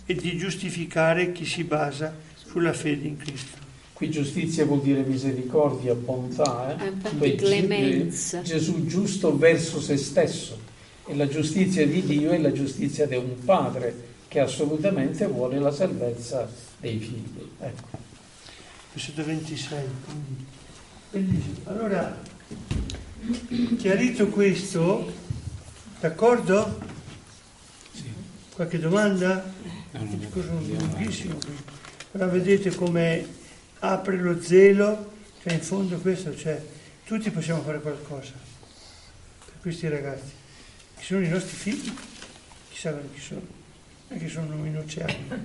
e di giustificare chi si basa sulla fede in Cristo. Qui giustizia vuol dire misericordia, bontà, clemenza. Gesù giusto verso se stesso, e la giustizia di Dio è la giustizia di un padre che assolutamente vuole la salvezza dei figli. Ecco. Versetto 26. Bellissimo. Allora, chiarito questo, d'accordo? Sì. Qualche domanda? Il discorso è lunghissimo. Ora vedete come apre lo zelo, cioè in fondo questo, cioè tutti possiamo fare qualcosa per questi ragazzi, che sono i nostri figli, chissà chi sono, anche sono in oceano.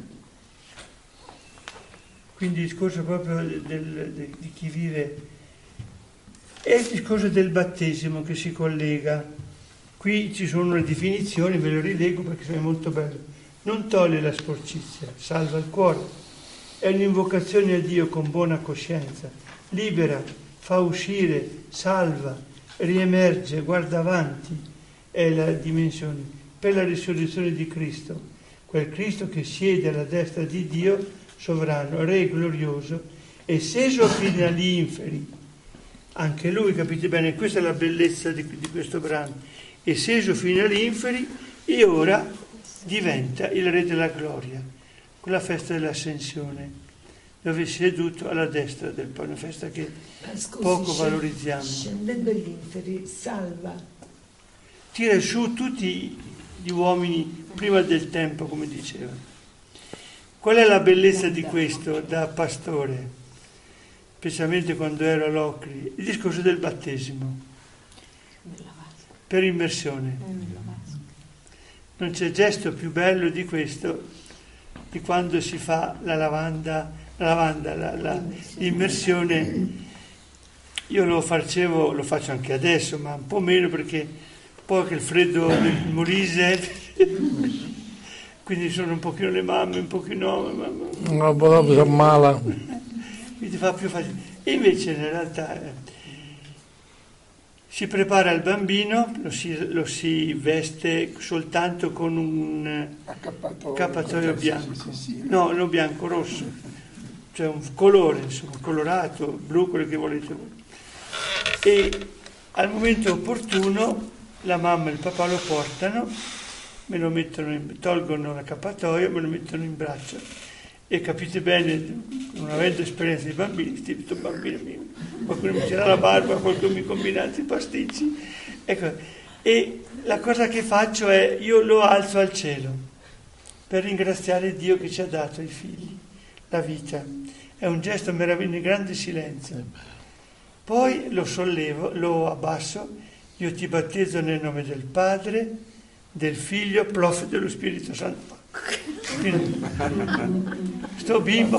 Quindi il discorso proprio di chi vive è il discorso del battesimo che si collega. Qui ci sono le definizioni, ve le rilego perché sono molto belle. Non toglie la sporcizia, salva il cuore. È un'invocazione a Dio con buona coscienza, libera, fa uscire, salva, riemerge, guarda avanti, è la dimensione per la risurrezione di Cristo, quel Cristo che siede alla destra di Dio, sovrano, Re glorioso, e sceso fino agli inferi. Anche lui, capite bene, questa è la bellezza di questo brano, è sceso fino agli inferi e ora diventa il Re della gloria. La festa dell'ascensione, dove è seduto alla destra del Padre, una festa che poco valorizziamo. Scendendo agli inferi, salva. Tira su tutti gli uomini prima del tempo, come diceva. Qual è la bellezza di questo da pastore, specialmente quando ero a Locri? Il discorso del battesimo, per immersione. Non c'è gesto più bello di questo, di quando si fa l'immersione. Io lo faccio anche adesso, ma un po' meno perché poi che il freddo del Molise, quindi sono un pochino le mamme, un pochino no, dopo si ammala. Quindi fa più facile. E invece in realtà si prepara il bambino, lo si veste soltanto con un accappatoio bianco, no, non bianco, rosso, cioè un colore, insomma, colorato, blu, quello che volete voi. E al momento opportuno la mamma e il papà lo portano, me lo mettono tolgono l'accappatoio, me lo mettono in braccio. E capite bene, non avendo esperienza di bambini, questo bambino mio, qualcuno mi tira la barba, qualcuno mi combina altri pasticci. Ecco. E la cosa che faccio è, io lo alzo al cielo per ringraziare Dio che ci ha dato i figli, la vita. È un gesto meraviglioso, in grande silenzio. Poi lo sollevo, lo abbasso, io ti battezzo nel nome del Padre, del Figlio, plof dello Spirito Santo. Sto bimbo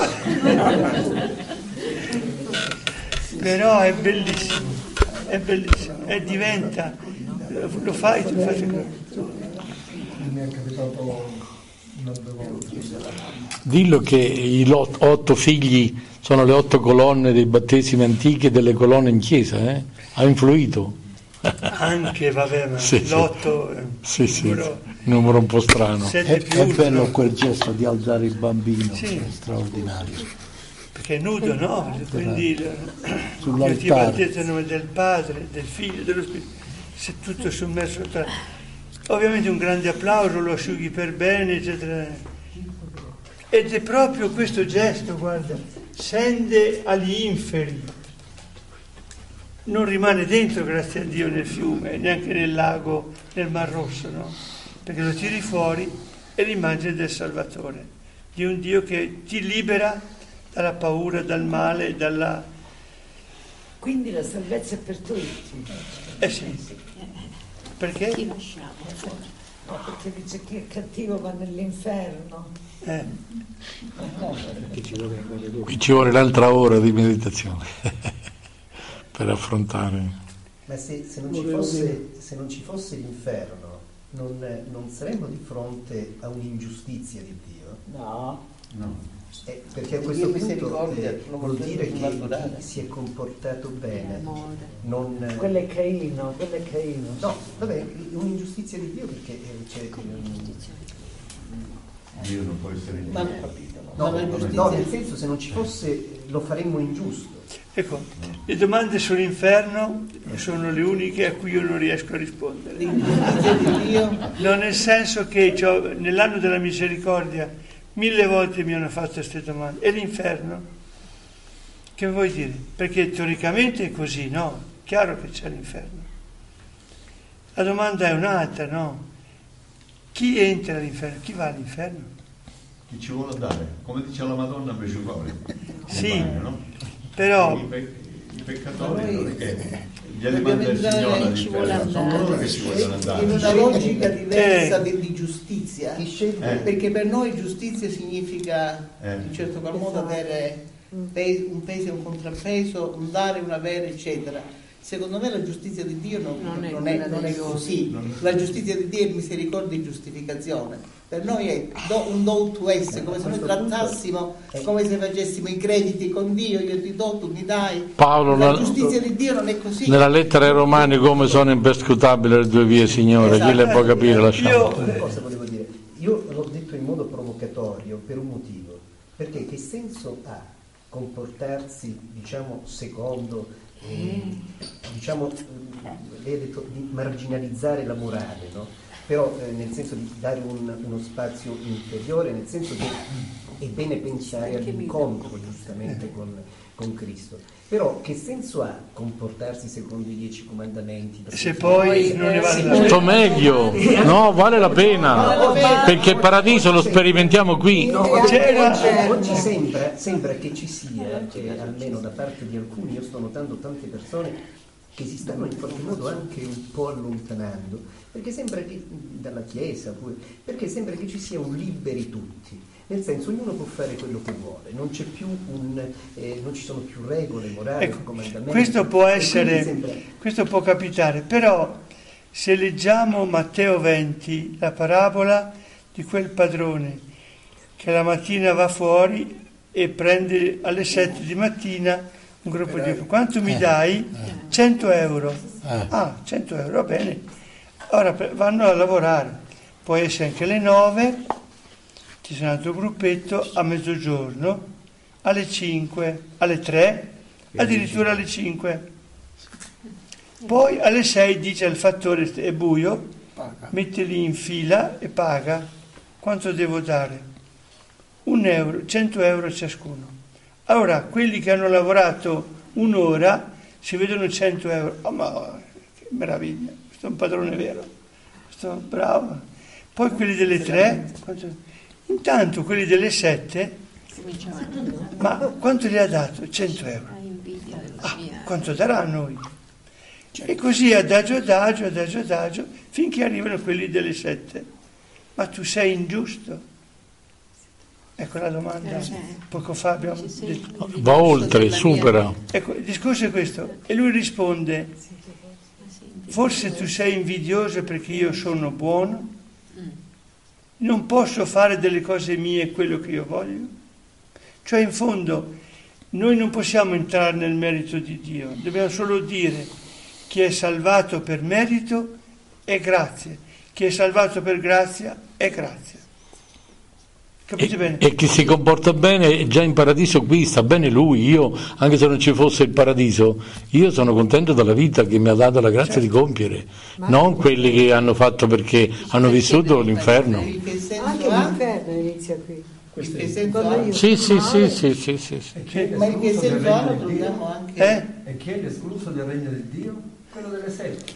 però è bellissimo e diventa, lo fai, tu fai. Mi è capitato una volta. Dillo che i 8 figli sono le 8 colonne dei battesimi antichi e delle colonne in chiesa, ha influito. Anche, vabbè, ma sì, l'8 sì, numero un po' strano. È bello quel gesto di alzare il bambino, è straordinario. Perché è nudo, no? Quindi io ti battezzo nel nome del Padre, del Figlio, dello Spirito. Se tutto sommerso tra... Ovviamente un grande applauso, lo asciughi per bene, eccetera. Ed è proprio questo gesto, guarda, scende agli inferi. Non rimane dentro, grazie a Dio, nel fiume, neanche nel lago, nel Mar Rosso, no? Perché lo tiri fuori e l'immagine del Salvatore, di un Dio che ti libera dalla paura, dal male, dalla... Quindi la salvezza è per tutti. Sì. Perché? Ti lasciamo fuori. No, perché dice che è cattivo va nell'inferno. Qui ci vuole un'altra ora di meditazione per affrontare. Ma se non ci fosse l'inferno, non saremmo di fronte a un'ingiustizia di Dio? No. Perché a questo punto vuol dire che chi si è comportato bene Quello è Caino. No, vabbè, un'ingiustizia di Dio perché c'è Dio non può essere Ma ingiusto. non capito, No, nel senso, se non ci fosse lo faremmo ingiusto. Ecco, le domande sull'inferno sono le uniche a cui io non riesco a rispondere. No, nel senso che nell'anno della misericordia 1000 volte mi hanno fatto queste domande. E l'inferno? Che vuoi dire? Perché teoricamente è così, no? Chiaro che c'è l'inferno. La domanda è un'altra, no? Chi entra all'inferno? Chi va all'inferno? Chi ci vuole andare? Come dice la Madonna Pesciucori. Sì, però I peccatori non è che glieli manda il Signore all'inferno, sono loro che ci vogliono andare. In una logica diversa di giustizia, perché per noi giustizia significa in un certo qual modo avere un peso e un contrappeso, un dare, un avere, eccetera. Secondo me la giustizia di Dio non è così. La giustizia di Dio è misericordia e giustificazione. Per noi è un do to esse, come se noi trattassimo, come se facessimo i crediti con Dio, io ti do, tu mi dai. Paolo, la giustizia di Dio non è così. Nella lettera ai Romani, come sono imperscrutabili le due vie, Signore, chi le può capire? Lasciamo. Una cosa volevo dire, io l'ho detto in modo provocatorio per un motivo, perché che senso ha comportarsi, diciamo, secondo diciamo, lei ha detto di marginalizzare la morale, no? Però nel senso di dare uno spazio inferiore, nel senso che è bene pensare all'incontro giustamente con Cristo. Però che senso ha comportarsi secondo i 10 comandamenti? Se poi non ne vale la pena. Sto meglio, no, vale la pena, perché il paradiso lo sperimentiamo qui. No, oggi sembra che ci sia, almeno da parte di alcuni, io sto notando tante persone che si stanno in qualche modo anche un po' allontanando, perché sembra che dalla Chiesa, perché sembra che ci sia un liberi tutti. Nel senso, ognuno può fare quello che vuole, non c'è più non ci sono più regole morali, comandamenti. Questo può essere, questo può capitare, però se leggiamo Matteo 20, la parabola di quel padrone che la mattina va fuori e prende alle 7 di mattina un gruppo di... Quanto mi dai? 100 euro. 100 euro, va bene. Ora vanno a lavorare, può essere anche alle 9, ci sarà un altro gruppetto a mezzogiorno, alle 5, alle 3, addirittura alle 5. Poi alle 6 dice al fattore, è buio, mettili in fila e paga. Quanto devo dare? 1 euro, 100 euro ciascuno. Allora, quelli che hanno lavorato un'ora si vedono 100 euro. Oh, ma che meraviglia, questo è un padrone vero, questo è bravo. Poi quelli delle 3, intanto quelli delle 7, ma quanto gli ha dato? 100 euro. Quanto darà a noi? E così adagio, finché arrivano quelli delle 7. Ma tu sei ingiusto? Ecco la domanda, poco fa abbiamo detto. Va oltre, supera. Ecco, il discorso è questo. E lui risponde, forse tu sei invidioso perché io sono buono? Non posso fare delle cose mie quello che io voglio? Cioè, in fondo, noi non possiamo entrare nel merito di Dio, dobbiamo solo dire chi è salvato per merito è grazie, chi è salvato per grazia è grazia. Capite bene? E chi si comporta bene è già in paradiso qui, sta bene lui. Io, anche se non ci fosse il paradiso, io sono contento della vita che mi ha dato la grazia di compiere, non quelli che hanno fatto perché hanno vissuto l'inferno. Anche l'inferno inizia qui. Sì. Ma il che senso ha dobbiamo anche... E chi è l'escluso del regno di Dio? Quello delle 7.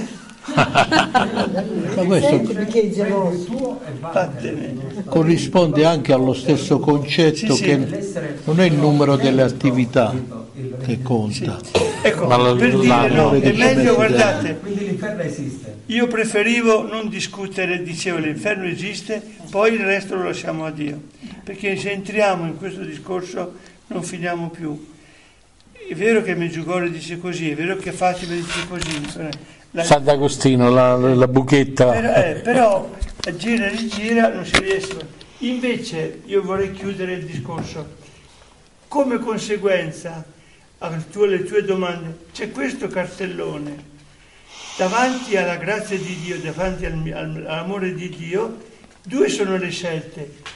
Ma questo corrisponde anche allo stesso concetto che non è il numero delle attività che conta. Ecco, per dire no, è meglio, guardate, quindi l'inferno esiste. Io preferivo non discutere, dicevo l'inferno esiste, poi il resto lo lasciamo a Dio, perché se entriamo in questo discorso non finiamo più. È vero che Medjugorje dice così, è vero che Fatima dice così, Sant'Agostino, la buchetta. Però gira e rigira non si riesce. Invece io vorrei chiudere il discorso. Come conseguenza alle tue domande c'è questo cartellone. Davanti alla grazia di Dio, davanti all'amore di Dio, due sono le scelte.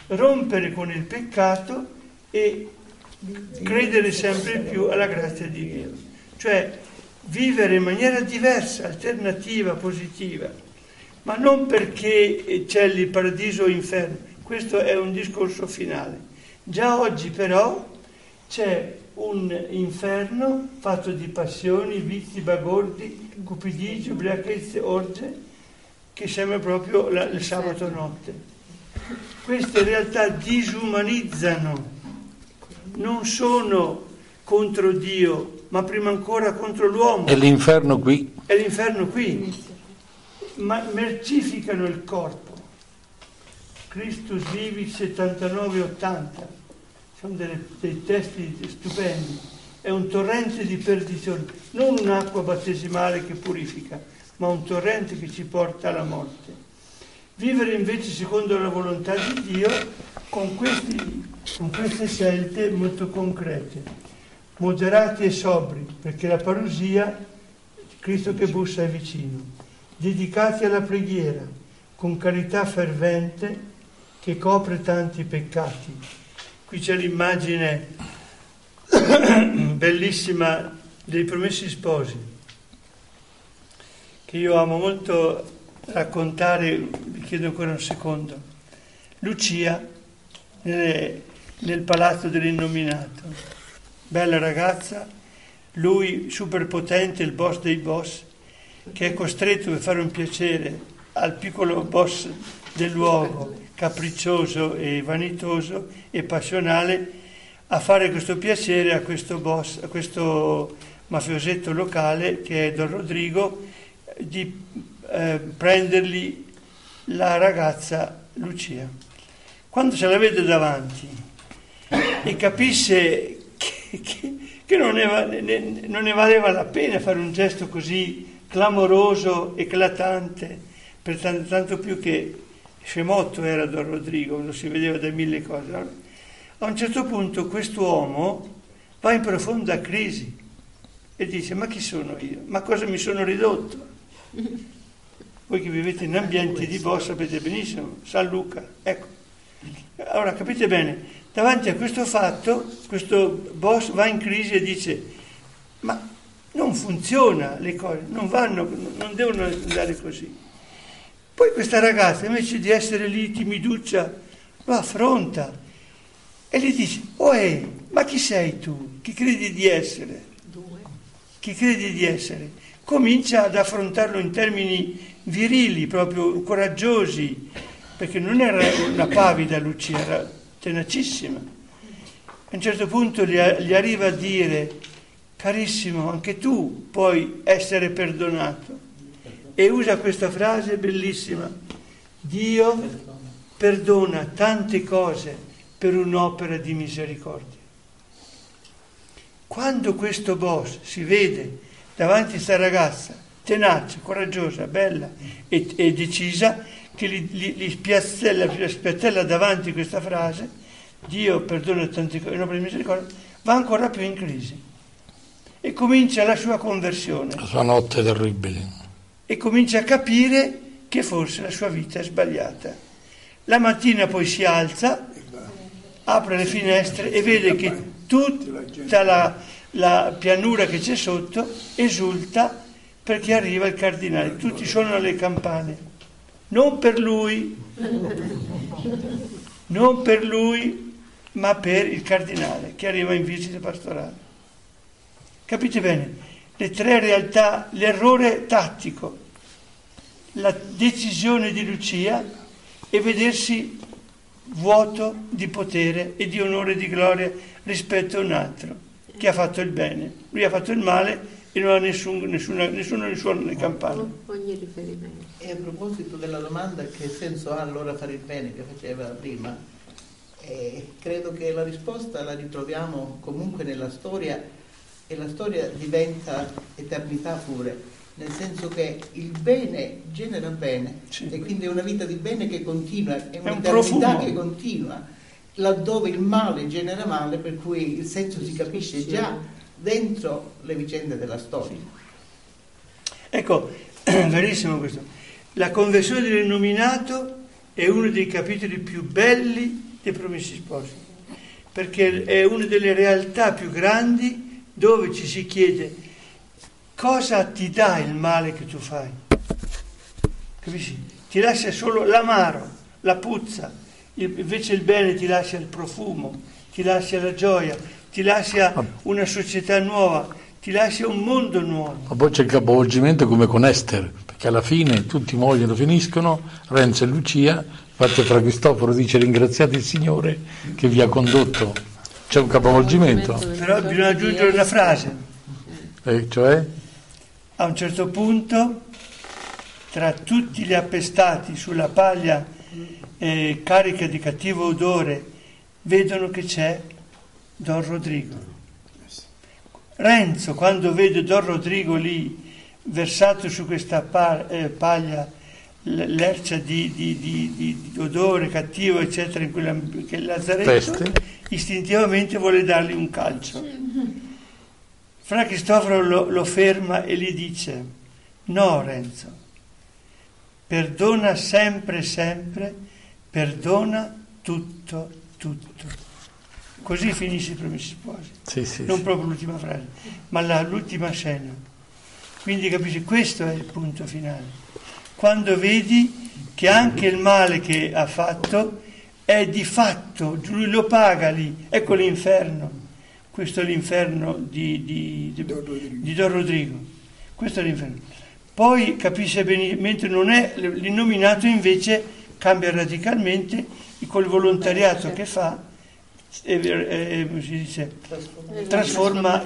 rompere con il peccato e credere sempre più alla grazia di Dio. Cioè vivere in maniera diversa, alternativa, positiva, ma non perché c'è il paradiso o inferno, questo è un discorso finale. Già oggi però c'è un inferno fatto di passioni, vizi, bagordi, cupidigie, ubriachezze, orge, che sembra proprio il sabato notte. Queste realtà disumanizzano, non sono contro Dio, ma prima ancora contro l'uomo. È l'inferno qui. È l'inferno qui. Ma mercificano il corpo. Christus Vivi 79-80. Sono dei testi stupendi. È un torrente di perdizione, non un'acqua battesimale che purifica, ma un torrente che ci porta alla morte. Vivere invece secondo la volontà di Dio con queste scelte molto concrete, moderati e sobri, perché la parusia, Cristo che bussa è vicino, dedicati alla preghiera, con carità fervente che copre tanti peccati. Qui c'è l'immagine bellissima dei Promessi Sposi, che io amo molto raccontare, vi chiedo ancora un secondo. Lucia nel palazzo dell'innominato, bella ragazza, lui superpotente, il boss dei boss, che è costretto per fare un piacere al piccolo boss del luogo, capriccioso e vanitoso e passionale, a fare questo piacere a questo boss, a questo mafiosetto locale che è Don Rodrigo, di prendergli la ragazza Lucia. Quando se la vede davanti e capisce che non ne valeva la pena fare un gesto così clamoroso, eclatante, per tanto più che scemotto era Don Rodrigo, lo si vedeva da mille cose. A un certo punto quest'uomo va in profonda crisi e dice: ma chi sono io? Ma cosa mi sono ridotto? Voi che vivete in ambienti di boss sapete benissimo, San Luca, ecco. Allora capite bene, davanti a questo fatto, questo boss va in crisi e dice: ma non funziona, le cose non vanno, non devono andare così. Poi questa ragazza, invece di essere lì timiduccia, lo affronta e gli dice: ma chi sei tu? Chi credi di essere? Chi credi di essere? Comincia ad affrontarlo in termini virili, proprio coraggiosi, perché non era una pavida Lucia, era tenacissima. A un certo punto gli arriva a dire: carissimo, anche tu puoi essere perdonato. E usa questa frase bellissima: Dio perdona tante cose per un'opera di misericordia. Quando questo boss si vede davanti a questa ragazza tenace, coraggiosa, bella e decisa, che gli spiattella davanti questa frase, Dio perdona tante cose, un'opera di misericordia, va ancora più in crisi e comincia la sua conversione. La sua notte terribile. E comincia a capire che forse la sua vita è sbagliata. La mattina poi si alza, apre le finestre e vede che tutta la pianura che c'è sotto esulta perché arriva il cardinale. Tutti suonano le campane. Non per lui, ma per il cardinale che arriva in visita pastorale. Capite bene? Le tre realtà: l'errore tattico, la decisione di Lucia e vedersi vuoto di potere e di onore e di gloria rispetto a un altro che ha fatto il bene. Lui ha fatto il male e non ha nessuno ne suona le campane. Ogni riferimento. E a proposito della domanda che senso ha allora fare il bene che faceva prima, credo che la risposta la ritroviamo comunque nella storia, e la storia diventa eternità pure, nel senso che il bene genera bene, sì. E quindi è una vita di bene che continua, è un'eternità che continua, laddove il male genera male, per cui il senso si capisce già dentro le vicende della storia. Ecco, verissimo questo. La conversione dell'innominato è uno dei capitoli più belli dei Promessi Sposi, perché è una delle realtà più grandi dove ci si chiede cosa ti dà il male che tu fai, capisci? Ti lascia solo l'amaro, la puzza, invece il bene ti lascia il profumo, ti lascia la gioia, ti lascia una società nuova, ti lascia un mondo nuovo. Ma poi c'è il capovolgimento come con Ester, perché alla fine tutti muoiono, finiscono, Renzo e Lucia, infatti Fra Cristoforo dice ringraziate il Signore che vi ha condotto. C'è un capovolgimento. Però bisogna aggiungere una frase. Cioè? A un certo punto, tra tutti gli appestati sulla paglia carica di cattivo odore, vedono che c'è Don Rodrigo. Renzo, quando vede Don Rodrigo lì versato su questa paglia l'ercia di odore cattivo, eccetera, in che il lazzaretto, istintivamente vuole dargli un calcio. Fra Cristoforo lo ferma e gli dice: no, Renzo, perdona sempre, sempre, perdona tutto, tutto. Così finisce i Promessi Sposi. Non proprio l'ultima frase, ma l'ultima scena. Quindi capisci, questo è il punto finale. Quando vedi che anche il male che ha fatto è di fatto, lui lo paga lì, ecco l'inferno. Questo è l'inferno di Don Rodrigo. Questo è l'inferno. Poi capisce bene, mentre non è l'innominato, invece cambia radicalmente col volontariato che fa. Si dice, trasforma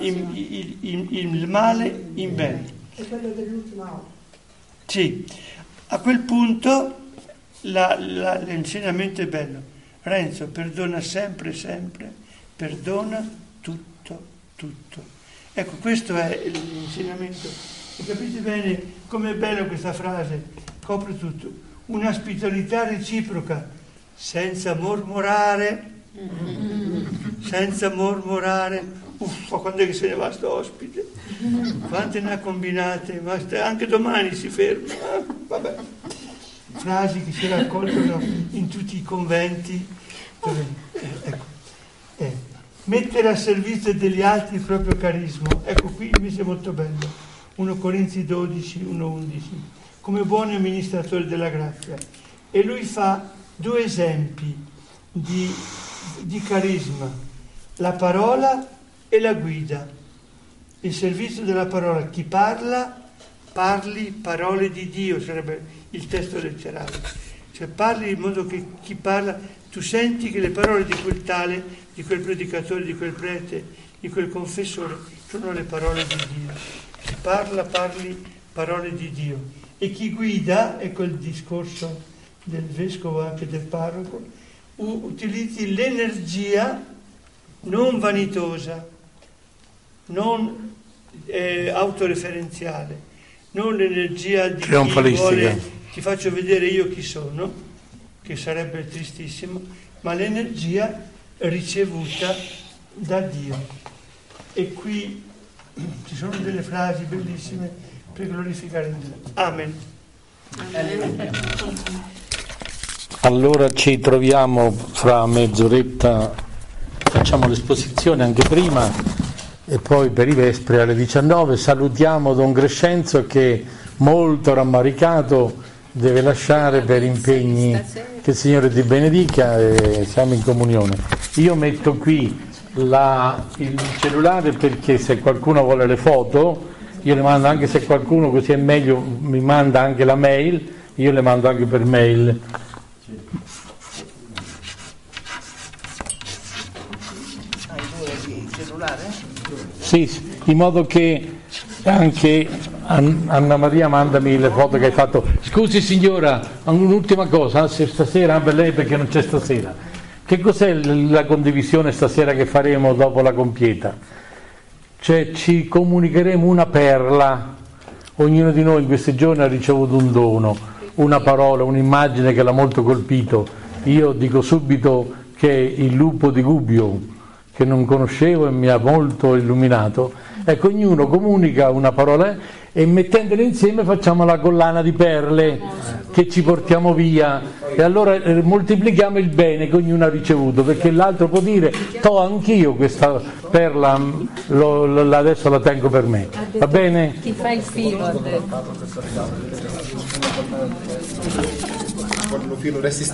il male in bene. È quello dell'ultima ora. Sì, a quel punto l'insegnamento è bello. Renzo perdona sempre, sempre, perdona tutto, tutto. Ecco, questo è l'insegnamento. E capite bene com'è bella questa frase, copre tutto. Un'ospitalità reciproca, senza mormorare. Senza mormorare. Quando è che se ne va sto ospite? Quante ne ha combinate? Ma anche domani si ferma. Vabbè. Frasi che si raccolgono in tutti i conventi. Ecco. Mettere a servizio degli altri il proprio carisma. Ecco, qui invece è molto bello. 1 Corinzi 12, 1-11. Come buoni amministratori della grazia. E lui fa 2 esempi di carisma, la parola e la guida. Il servizio della parola, chi parla, parli parole di Dio, sarebbe il testo letterale. Cioè parli in modo che chi parla, tu senti che le parole di quel tale, di quel predicatore, di quel prete, di quel confessore, sono le parole di Dio. Chi parla, parli parole di Dio. E chi guida, ecco il discorso del vescovo, anche del parroco, utilizzi l'energia non vanitosa, non autoreferenziale, non l'energia di chi vuole ti faccio vedere io chi sono, che sarebbe tristissimo, ma l'energia ricevuta da Dio. E qui ci sono delle frasi bellissime per glorificare Dio. Amen. Allora ci troviamo fra mezz'oretta, facciamo l'esposizione anche prima e poi per i vespri alle 19. Salutiamo Don Crescenzo che molto rammaricato deve lasciare per impegni. Che il Signore ti benedica e siamo in comunione. Io metto qui il cellulare perché se qualcuno vuole le foto io le mando, anche se qualcuno così è meglio mi manda anche la mail, io le mando anche per mail. Sì, in modo che anche Anna Maria mandami le foto che hai fatto. Scusi signora, un'ultima cosa, se stasera per lei perché non c'è stasera. Che cos'è la condivisione stasera che faremo dopo la compieta? Cioè ci comunicheremo una perla, ognuno di noi in questi giorni ha ricevuto un dono, una parola, un'immagine che l'ha molto colpito. Io dico subito che il lupo di Gubbio, che non conoscevo e mi ha molto illuminato. Ecco, ognuno comunica una parola e mettendole insieme facciamo la collana di perle. che ci portiamo via, e allora moltiplichiamo il bene che ognuno ha ricevuto, perché l'altro può dire anch'io questa perla adesso la tengo per me, va bene? Ti fa il filo, ha detto. Quando filo resti